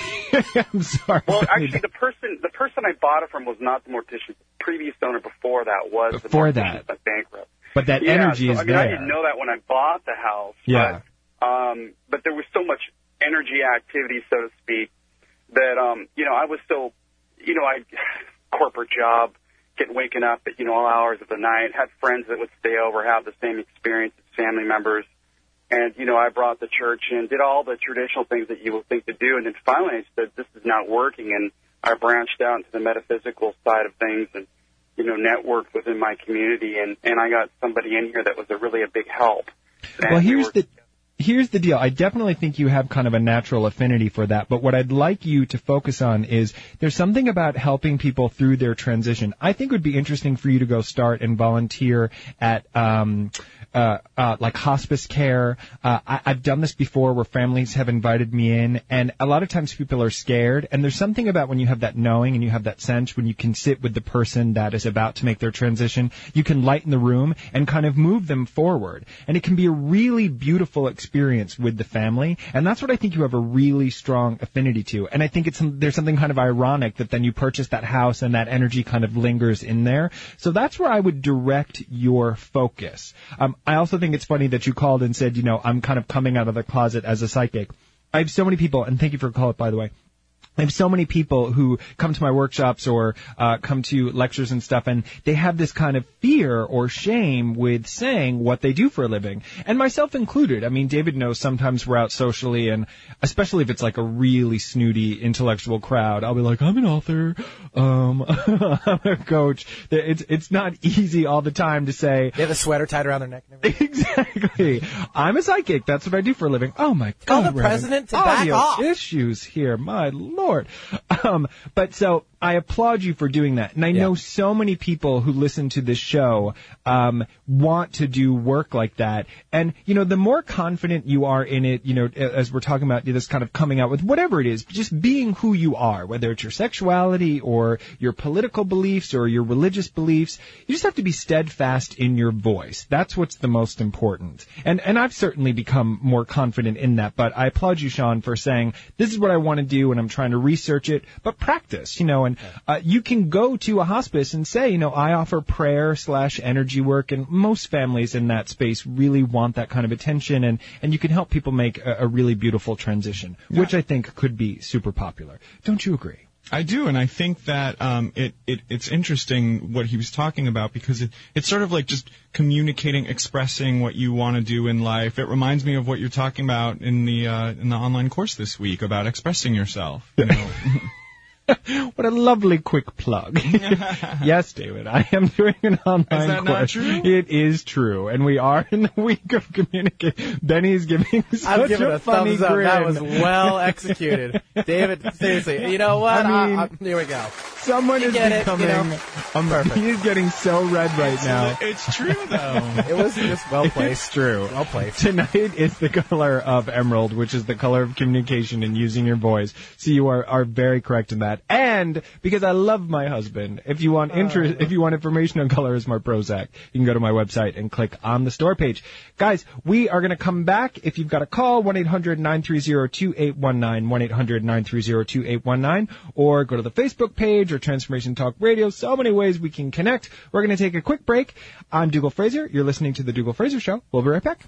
I'm sorry. Well, actually, the person the person I bought it from was not the mortician. The previous owner before that was Before the mortician that. that went bankrupt. But that yeah, energy so, is I mean, there. I didn't know that when I bought the house. Yeah. But, um, but there was so much energy activity, so to speak, that, um, you know, I was still, you know, I corporate job, getting waking up at, you know, all hours of the night, had friends that would stay over, have the same experience as family members. And, you know, I brought the church in, did all the traditional things that you would think to do. And then finally I said, this is not working. And I branched out into the metaphysical side of things and, you know, networked within my community. And, and I got somebody in here that was a really a big help. And Well, we here's were- the here's the deal. I definitely think you have kind of a natural affinity for that. But what I'd like you to focus on is there's something about helping people through their transition. I think it would be interesting for you to go start and volunteer at um uh, uh like hospice care. Uh, I, I've done this before where families have invited me in, and a lot of times people are scared. And there's something about when you have that knowing and you have that sense, when you can sit with the person that is about to make their transition, you can lighten the room and kind of move them forward. And it can be a really beautiful experience with the family, and that's what I think you have a really strong affinity to. And I think it's there's something kind of ironic that then you purchase that house and that energy kind of lingers in there. So that's where I would direct your focus. Um, I also think it's funny that you called and said, you know, I'm kind of coming out of the closet as a psychic. I have so many people, and thank you for the call, by the way. I have so many people who come to my workshops or uh, come to lectures and stuff, and they have this kind of fear or shame with saying what they do for a living, and myself included. I mean, David knows sometimes we're out socially, and especially if it's like a really snooty intellectual crowd, I'll be like, I'm an author, um, I'm a coach. It's it's not easy all the time to say. They have a sweater tied around their neck and everything. Exactly. I'm a psychic. That's what I do for a living. Oh my God. Tell the Reverend. president to back Audio off. issues here. My Lord. Um, but so I applaud you for doing that. And I Yeah. know so many people who listen to this show, um, want to do work like that. And, you know, the more confident you are in it, you know, as we're talking about this kind of coming out with whatever it is, just being who you are, whether it's your sexuality or your political beliefs or your religious beliefs, you just have to be steadfast in your voice. That's what's the most important. And, and I've certainly become more confident in that, but I applaud you, Sean, for saying, this is what I want to do and I'm trying to research it, but practice, you know, and uh, you can go to a hospice and say, you know, I offer prayer slash energy work, and most families in that space really want that kind of attention, and, and you can help people make a, a really beautiful transition, which I think could be super popular. Don't you agree? I do, and I think that um, it, it it's interesting what he was talking about because it, it's sort of like just communicating, expressing what you want to do in life. It reminds me of what you're talking about in the uh, in the online course this week about expressing yourself. You know? What a lovely quick plug. Yes, David, I am doing an online course. Is that not true? It is true, and we are in the week of communication. Benny's giving such I'm giving a, a funny thumbs up. grin. That was well executed. David, seriously, you know what? I mean, I, I, here we go. Someone You is get it, becoming. you know? um, Perfect. He's getting so red right now. It's true, though. It was just well placed. It's true. Well placed. Tonight is the color of emerald, which is the color of communication and using your voice. So you are, are very correct in that. And because I love my husband, if you want interest, if you want information on Color Smart Prozac, you can go to my website and click on the store page. Guys, we are going to come back. If you've got a call, one eight hundred nine three zero two eight one nine, one eight hundred nine three zero two eight one nine, or go to the Facebook page or Transformation Talk Radio. So many ways we can connect. We're going to take a quick break. I'm Dougal Fraser. You're listening to The Dougal Fraser Show. We'll be right back.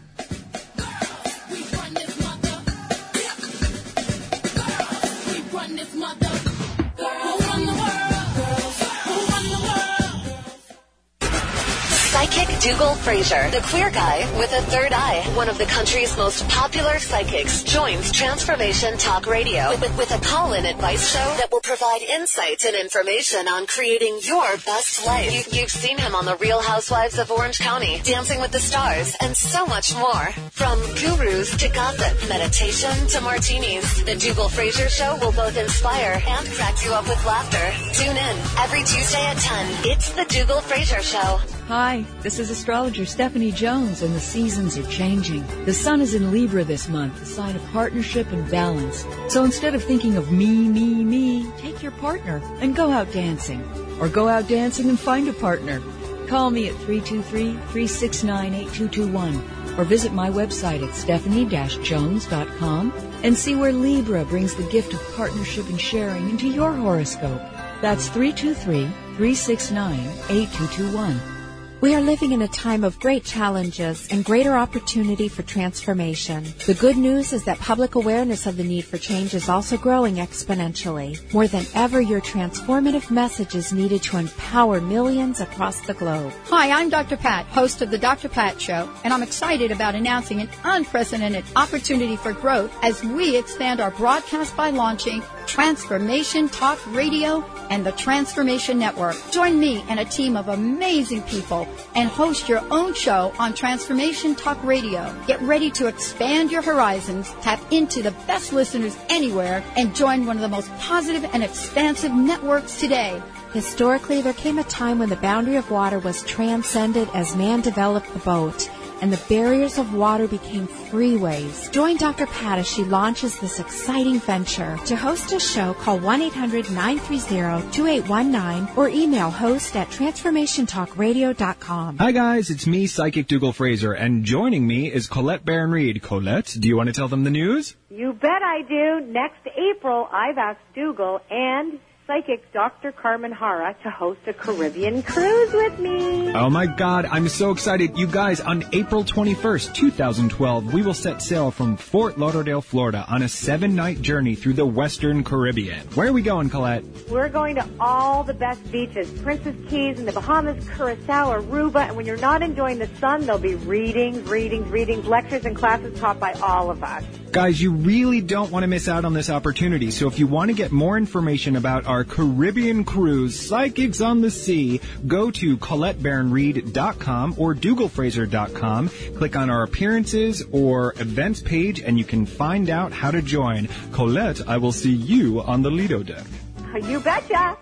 Psychic Dougal Fraser, the queer guy with a third eye, one of the country's most popular psychics, joins Transformation Talk Radio with, with a call-in advice show that will provide insights and information on creating your best life. You, you've seen him on The Real Housewives of Orange County, Dancing with the Stars, and so much more. From gurus to gossip, meditation to martinis, the Dougal Fraser Show will both inspire and crack you up with laughter. Tune in every Tuesday at ten. It's the Dougal Fraser Show. Hi, this is astrologer Stephanie Jones, and the seasons are changing. The sun is in Libra this month, a sign of partnership and balance. So instead of thinking of me, me, me, take your partner and go out dancing. Or go out dancing and find a partner. Call me at three two three, three six nine, eight two two one or visit my website at stephanie dash jones dot com and see where Libra brings the gift of partnership and sharing into your horoscope. That's three two three, three six nine, eight two two one. We are living in a time of great challenges and greater opportunity for transformation. The good news is that public awareness of the need for change is also growing exponentially. More than ever, your transformative message is needed to empower millions across the globe. Hi, I'm Doctor Pat, host of the Doctor Pat Show, and I'm excited about announcing an unprecedented opportunity for growth as we expand our broadcast by launching Transformation Talk Radio and the Transformation Network. Join me and a team of amazing people and host your own show on Transformation Talk Radio. Get ready to expand your horizons, tap into the best listeners anywhere, and join one of the most positive and expansive networks today. Historically, there came a time when the boundary of water was transcended as man developed the boat, and the barriers of water became freeways. Join Doctor Pat as she launches this exciting venture. To host a show, call one eight hundred nine three zero two eight one nine or email host at transformation talk radio dot com. Hi guys, it's me, Psychic Dougal Fraser, and joining me is Colette Barron-Reed. Colette, do you want to tell them the news? You bet I do. Next April, I've asked Dougal and psychic Doctor Carmen Hara to host a Caribbean cruise with me. Oh my God, I'm so excited. You guys, on April twenty-first, twenty twelve, we will set sail from Fort Lauderdale, Florida on a seven-night journey through the Western Caribbean. Where are we going, Colette? We're going to all the best beaches, Princess Keys in the Bahamas, Curacao, Aruba, and when you're not enjoying the sun, there'll be readings, readings, readings, lectures, and classes taught by all of us. Guys, you really don't want to miss out on this opportunity, so if you want to get more information about our Caribbean cruise, Psychics on the Sea, go to colette baron reed dot com or dougal fraser dot com. Click on our appearances or events page, and you can find out how to join. Colette, I will see you on the Lido deck. You betcha!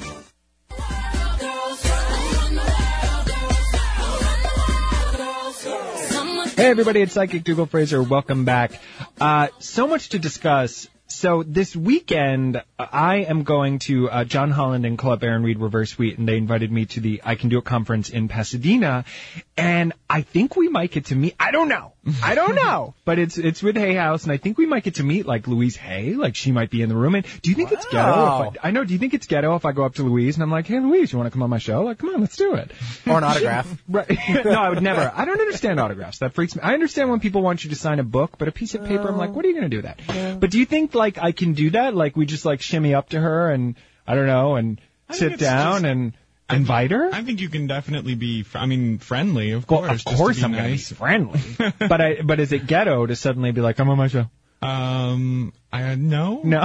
Hey everybody, it's Psychic Dougal Fraser. Welcome back. Uh, so much to discuss. So this weekend, I am going to, uh, John Holland and Colette Barron-Reed were very sweet, and they invited me to the I Can Do It conference in Pasadena, and I think we might get to meet, I don't know, I don't know, but it's it's with Hay House, and I think we might get to meet, like, Louise Hay, like, she might be in the room, and do you think wow. it's ghetto? If I, I know, do you think it's ghetto if I go up to Louise, and I'm like, hey, Louise, you want to come on my show? Like, come on, let's do it. Or an autograph. Right. No, I would never. I don't understand autographs. That freaks me. I understand when people want you to sign a book, but a piece of paper, I'm like, what are you going to do with that? Yeah. But do you think, like, like I can do that? Like we just like shimmy up to her and I don't know and sit down just, and invite her? I think you can definitely be. I mean, friendly, of well, course. Of course, just to I'm be gonna nice. be friendly. but I but is it ghetto to suddenly be like I'm on my show? Um, I no, no.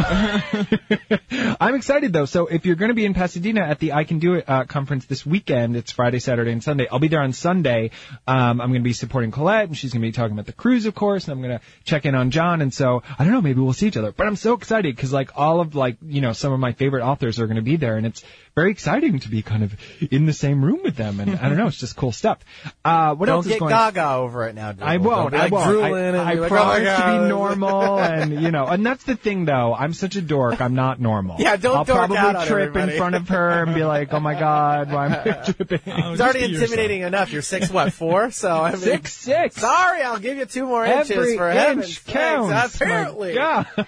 I'm excited though. So if you're going to be in Pasadena at the I Can Do It uh, conference this weekend, it's Friday, Saturday, and Sunday. I'll be there on Sunday. Um, I'm going to be supporting Colette, and she's going to be talking about the cruise, of course. And I'm going to check in on John. And so I don't know, maybe we'll see each other. But I'm so excited because like all of like you know some of my favorite authors are going to be there, and it's very exciting to be kind of in the same room with them. And I don't know, it's just cool stuff. Uh, what don't else is get going? Gaga over it now. Dougal. I won't. Don't be, I like, won't. drooling I, and I be like, promise oh my to God. be normal, and you know, and that's the thing though. I'm such a dork. I'm not normal. Yeah, don't I'll dork probably out on trip everybody. in front of her and be like, "Oh my God, why am I tripping?" It's already intimidating enough. You're six, what, four? So I mean, Six six. Sorry, I'll give you two more Every inches for inch heaven's counts. sakes. Apparently. My God.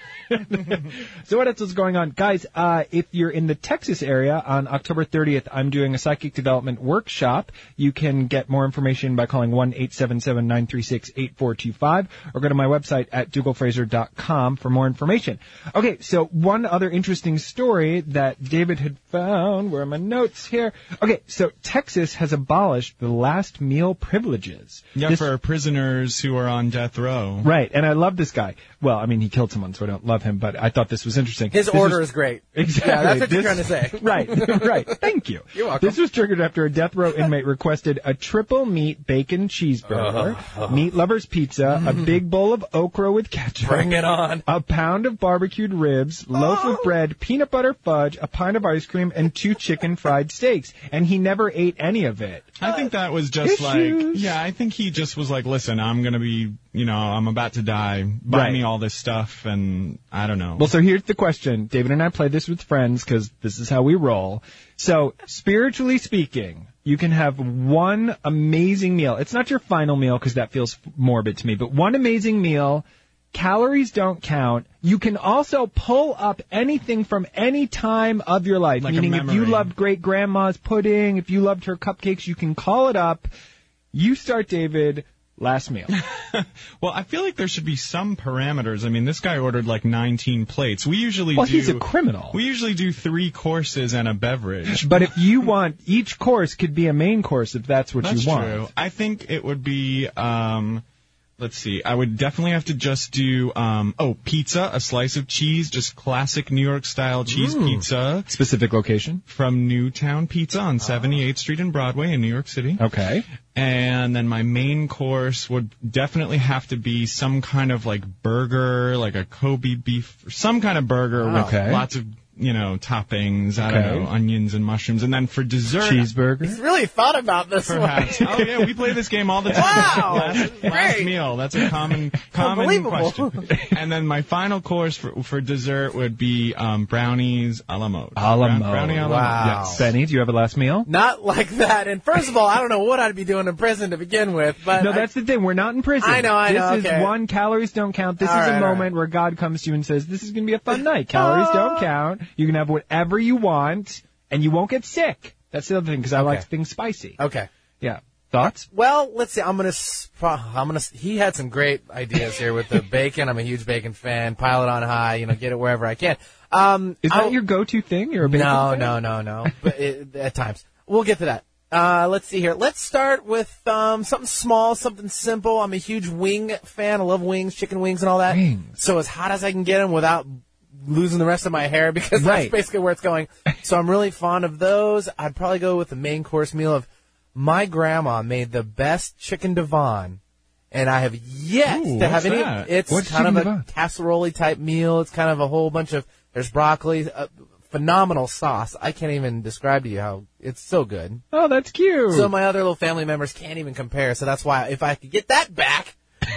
So what else is going on? Guys, uh, if you're in the Texas area on October thirtieth, I'm doing a psychic development workshop. You can get more information by calling one eight seven seven nine three six eight four two five or go to my website at dougal fraser dot com for more information. Okay, so one other interesting story that David had found. Where are my notes here? Okay, so Texas has abolished the last meal privileges. Yeah, This- for prisoners who are on death row. Right, and I love this guy. Well, I mean, he killed someone, so I don't love him, but I thought this was interesting. His This order was- is great. Exactly. Yeah, that's what you're This- trying to say. Right, right. Thank you. You're welcome. This was triggered after a death row inmate requested a triple meat bacon cheeseburger, Uh, meat lover's pizza, a big bowl of okra with ketchup. Bring it on. A pound of barbecued ribs, loaf of bread, peanut butter fudge, a pint of ice cream, and two chicken fried steaks. And he never ate any of it. I think that was just like, Issues. yeah, I think he just was like, listen, I'm going to be, you know, I'm about to die. Buy Right. me all this stuff, and I don't know. Well, so here's the question. David and I play this with friends because this is how we roll. So, spiritually speaking, you can have one amazing meal. It's not your final meal because that feels morbid to me, but one amazing meal. Calories don't count. You can also pull up anything from any time of your life. Like a Meaning if you memory. loved great grandma's pudding, if you loved her cupcakes, you can call it up. You start, David. Last meal. Well, I feel like there should be some parameters. I mean, this guy ordered like nineteen plates. We usually Well, do. he's a criminal. We usually do three courses and a beverage. But if you want, each course could be a main course if that's what That's you want. true. I think it would be, um, let's see, I would definitely have to just do, um, oh, pizza, a slice of cheese, just classic New York style cheese Ooh. pizza. Specific location? From Newtown Pizza on seventy-eighth Street in Broadway in New York City. Okay. And then my main course would definitely have to be some kind of like burger, like a Kobe beef, some kind of burger Wow. with Okay. lots of, you know, toppings, I Okay. don't know, onions and mushrooms. And then for dessert, Cheeseburger? He's really thought about this perhaps. one. Oh yeah, we play this game all the time. Wow. Last, last Great. meal. That's a common common Unbelievable. question. And then my final course for for dessert would be um, brownies a la mode. A la Brown- mode. Brownie a la Wow. mode. Yes. Benny, do you have a last meal? Not like that. And first of all, I don't know what I'd be doing in prison to begin with, but No, I- that's the thing. We're not in prison. I know, I this know, is okay. one, calories don't count. This All is right, a all moment where God comes to you and says, this is going to be a fun night. Calories Oh. don't count. You can have whatever you want, and you won't get sick. That's the other thing, because I like things spicy. okay. Yeah. Thoughts? Well, let's see. I'm gonna. sp- I'm gonna. He had some great ideas here with the bacon. I'm a huge bacon fan. Pile it on high. You know, get it wherever I can. Um, Is that I'll- your go-to thing? You're a bacon no, fan? no, no, no. But it, at times, we'll get to that. Uh, let's see here. Let's start with um, something small, something simple. I'm a huge wing fan. I love wings, chicken wings, and all that. Wings. So as hot as I can get them without losing the rest of my hair, because Right. that's basically where it's going. So I'm really fond of those. I'd probably go with the main course meal of my grandma made the best chicken Devon, and I have yet Ooh, to have what's any. that? It's What's kind of chicken a Devon? casserole type meal. It's kind of a whole bunch of there's broccoli, uh, phenomenal sauce. I can't even describe to you how it's so good. Oh, that's cute. So my other little family members can't even compare. So that's why if I could get that back,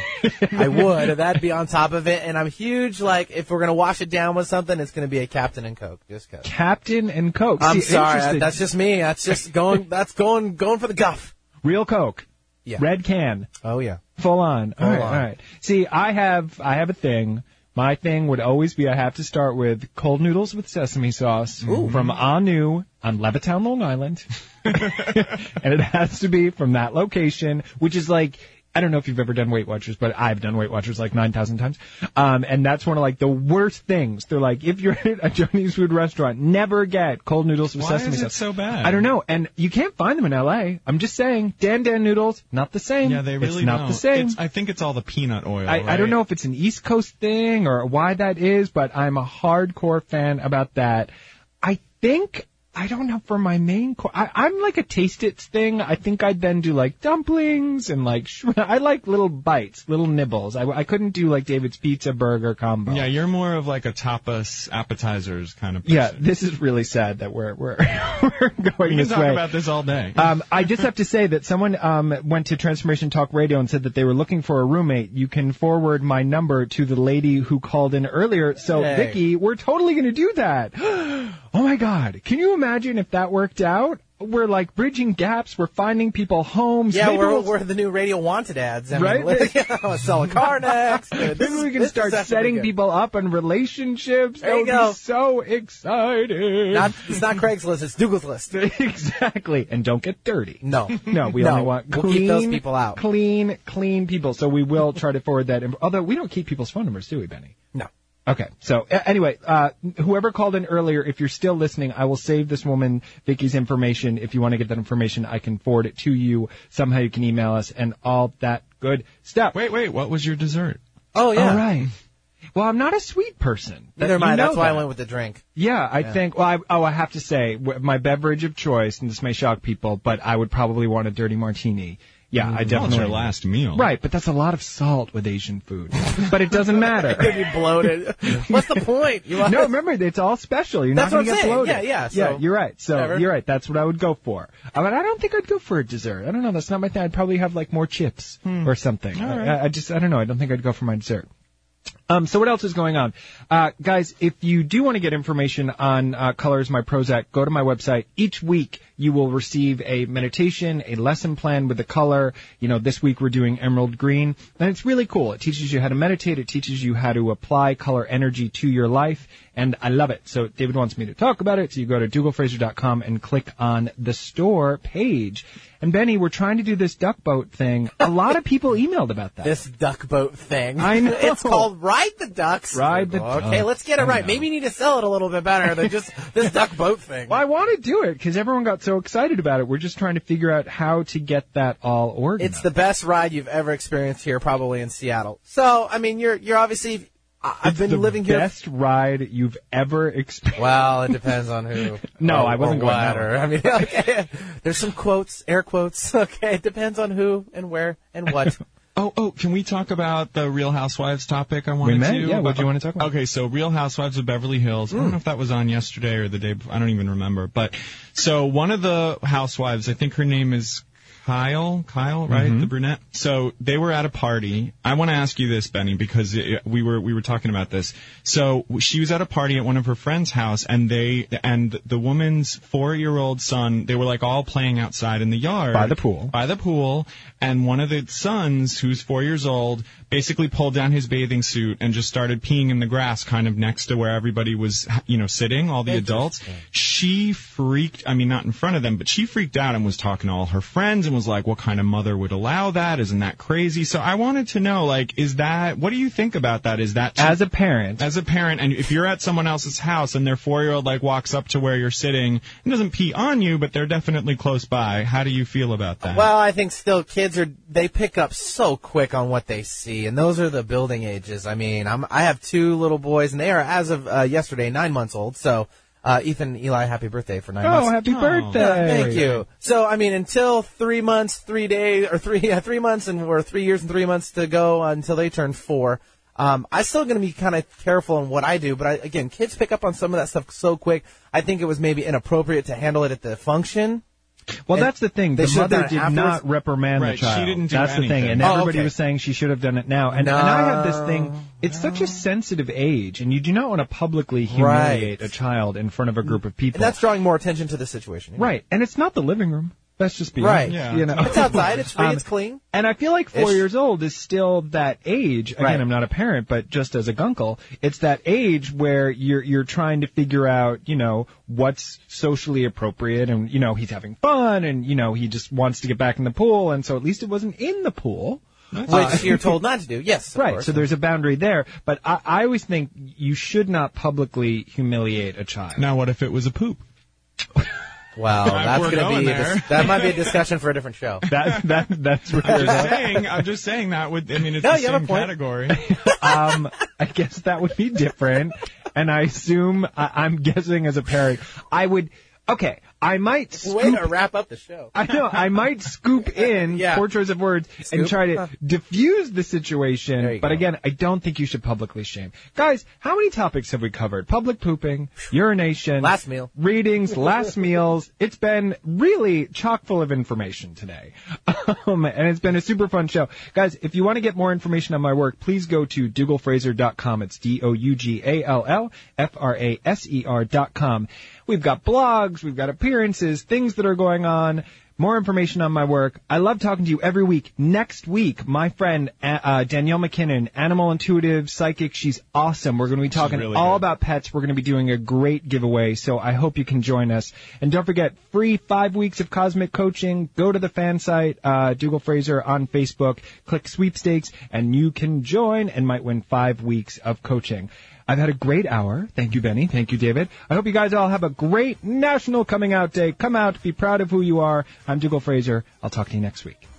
I would. That'd be on top of it. And I'm huge. Like if we're gonna wash it down with something, it's gonna be a Captain and Coke. Just 'cause. Captain and Coke. I'm See, sorry. interesting. That's just me. That's just going. That's going. Going for the guff. Real Coke. Yeah. Red can. Oh yeah. Full on. Full all right, on. all right. See, I have I have a thing. My thing would always be I have to start with cold noodles with sesame sauce from Anu on Levittown, Long Island. And it has to be from that location, which is like I don't know if you've ever done Weight Watchers, but I've done Weight Watchers like nine thousand times. Um, and that's one of like the worst things. They're like, if you're at a Chinese food restaurant, never get cold noodles with Why sesame is sauce. it so bad? I don't know. And you can't find them in L A. I'm just saying, Dan Dan noodles, not the same. Yeah, they really It's not don't. the same. It's, I think it's all the peanut oil. I, right? I don't know if it's an East Coast thing or why that is, but I'm a hardcore fan about that. I think, I don't know, for my main course, I'm like a taste its thing. I think I'd then do like dumplings and like, sh- I like little bites, little nibbles. I, I couldn't do like David's pizza burger combo. Yeah, you're more of like a tapas appetizers kind of person. Yeah, this is really sad that we're we're we're going We can this talk way. about this all day. Um, I just have to say that someone um, went to Transformation Talk Radio and said that they were looking for a roommate. You can forward my number to the lady who called in earlier. So, Hey. Vicky, we're totally going to do that. Oh my God! Can you imagine if that worked out? We're like bridging gaps. We're finding people homes. Yeah, Maybe we're, we'll- we're the new Radio Wanted ads. I Right? Mean, yeah, I'll sell a car next. This Maybe is- we can this start is actually setting good. people up in relationships. There that you would go. be so exciting. Not, it's not Craigslist, it's Douglas List. Exactly. And don't get dirty. No. No, we No, only want we'll clean, keep those people out. Clean, clean people. So we will try to forward that. In, although we don't keep people's phone numbers, do we, Benny? No. Okay. So a- anyway, uh, whoever called in earlier, if you're still listening, I will save this woman, Vicky's information. If you want to get that information, I can forward it to you. Somehow you can email us and all that good stuff. Wait, wait, what was your dessert? Oh, yeah. All right. Well, I'm not a sweet person. Neither am You I. know That's why I that. went with the drink. Yeah, I Yeah. think, well, I, oh, I have to say, w- my beverage of choice, and this may shock people, but I would probably want a dirty martini. Yeah, I definitely. Well, it's your last meal. Right, but that's a lot of salt with Asian food. But it doesn't matter. Could be bloated. What's the point? You want- No, remember, it's all special. You're That's not going what to I'm get saying. bloated. Yeah, yeah, so- yeah, you're right. So, Whatever. you're right. That's what I would go for. I mean, I don't think I'd go for a dessert. I don't know. That's not my thing. I'd probably have, like, more chips or something. All right. I, I just, I don't know. I don't think I'd go for my dessert. Um, so what else is going on? Uh, guys, if you do want to get information on uh, Colors My Prozac, go to my website. Each week you will receive a meditation, a lesson plan with the color. You know, this week we're doing emerald green. And it's really cool. It teaches you how to meditate. It teaches you how to apply color energy to your life. And I love it. So David wants me to talk about it. So you go to dougal fraser dot com and click on the store page. And Benny, we're trying to do this duck boat thing. A lot of people emailed about that. This duck boat thing. I know. It's called Ride the Ducks. Ride the Okay, Ducks. let's get it I right. know. Maybe you need to sell it a little bit better than just this duck boat thing. Well, I want to do it because everyone got so excited about it. We're just trying to figure out how to get that all organized. It's the best ride you've ever experienced here, probably in Seattle. So, I mean, you're you're obviously. I- I've been the living here. best ride you've ever experienced. Well, it depends on who. No, or, I wasn't or going what, that or, way. I mean, okay, there's some quotes, air quotes. Okay, it depends on who and where and what. Oh, oh, can we talk about the Real Housewives topic I wanted may, to? yeah, what do you want to talk about? Okay, so Real Housewives of Beverly Hills. I don't know if that was on yesterday or the day before. I don't even remember. But so one of the housewives, I think her name is Kyle, Kyle, right? Mhm. The brunette. So they were at a party. I want to ask you this, Benny, because it, we were we were talking about this. So she was at a party at one of her friend's house, and they and the woman's four-year-old son, they were like all playing outside in the yard By the pool. by the pool, and one of the sons, who's four years old, basically pulled down his bathing suit and just started peeing in the grass kind of next to where everybody was, you know, sitting, all the adults. She freaked, I mean, not in front of them, but she freaked out and was talking to all her friends and was like, what kind of mother would allow that? Isn't that crazy? So I wanted to know, like, is that, what do you think about that? Is that... As a parent. As a parent, and if you're at someone else's house and their four-year-old, like, walks up to where you're sitting and doesn't pee on you, but they're definitely close by, how do you feel about that? Well, I think still kids are, they pick up so quick on what they see, and those are the building ages. I mean, I'm, I have two little boys, and they are, as of uh, yesterday, nine months old, so uh, Ethan and Eli, happy birthday for nine Oh, months. happy birthday. Yeah, thank you. So, I mean, until three months, three days, or three, yeah, three months, and we're three years and three months to go until they turn four. Um, I'm still going to be kind of careful in what I do, but I, again, kids pick up on some of that stuff so quick. I think it was maybe inappropriate to handle it at the function. Well, And that's the thing. they The should have mother done it did afterwards. not reprimand Right, the she child. didn't do that's the thing. anything. And Oh, everybody okay. was saying she should have done it now. And, No. and I have this thing. It's such a sensitive age, and you do not want to publicly humiliate Right. a child in front of a group of people. And that's drawing more attention to the situation. you know? Right. And it's not the living room. Let's just be Right. honest, Yeah. you know. It's outside. It's free. Um, it's clean. And I feel like four Ish. years old is still that age. Again, Right. I'm not a parent, but just as a gunkle, it's that age where you're you're trying to figure out, you know, what's socially appropriate, and you know he's having fun, and you know he just wants to get back in the pool, and so at least it wasn't in the pool. which Uh, you're told not to do. Yes, of right. course. So there's a boundary there. But I, I always think you should not publicly humiliate a child. Now, what if it was a poop? Wow, that's We're going to going be a there. dis- that might be a discussion for a different show. That that that's where I'm just saying. I'm just saying that would. I mean, it's No, the you have a same point. category. um, I guess that would be different. And I assume, I, I'm guessing as a parent, I would, okay, I might scoop, Way to wrap up the show. I know, I might scoop in, Yeah. poor choice of words, and Scoop? try to Huh. diffuse the There situation. you But go. again, I don't think you should publicly shame. Guys, how many topics have we covered? Public pooping, urination, Last meal. readings, last meals. It's been really chock full of information today. Um, and it's been a super fun show. Guys, if you want to get more information on my work, please go to dougal fraser dot com. It's D O U G A L L F R A S E R dot com. We've got blogs, we've got appearances, things that are going on, more information on my work. I love talking to you every week. Next week, my friend uh, Danielle McKinnon, animal intuitive psychic, she's awesome. We're going to be talking really all good. about pets. We're going to be doing a great giveaway, so I hope you can join us. And don't forget, free five weeks of cosmic coaching. Go to the fan site, uh, Dougal Fraser on Facebook, click sweepstakes, and you can join and might win five weeks of coaching. I've had a great hour. Thank you, Benny. Thank you, David. I hope you guys all have a great National Coming Out Day. Come out, be proud of who you are. I'm Dougal Fraser. I'll talk to you next week.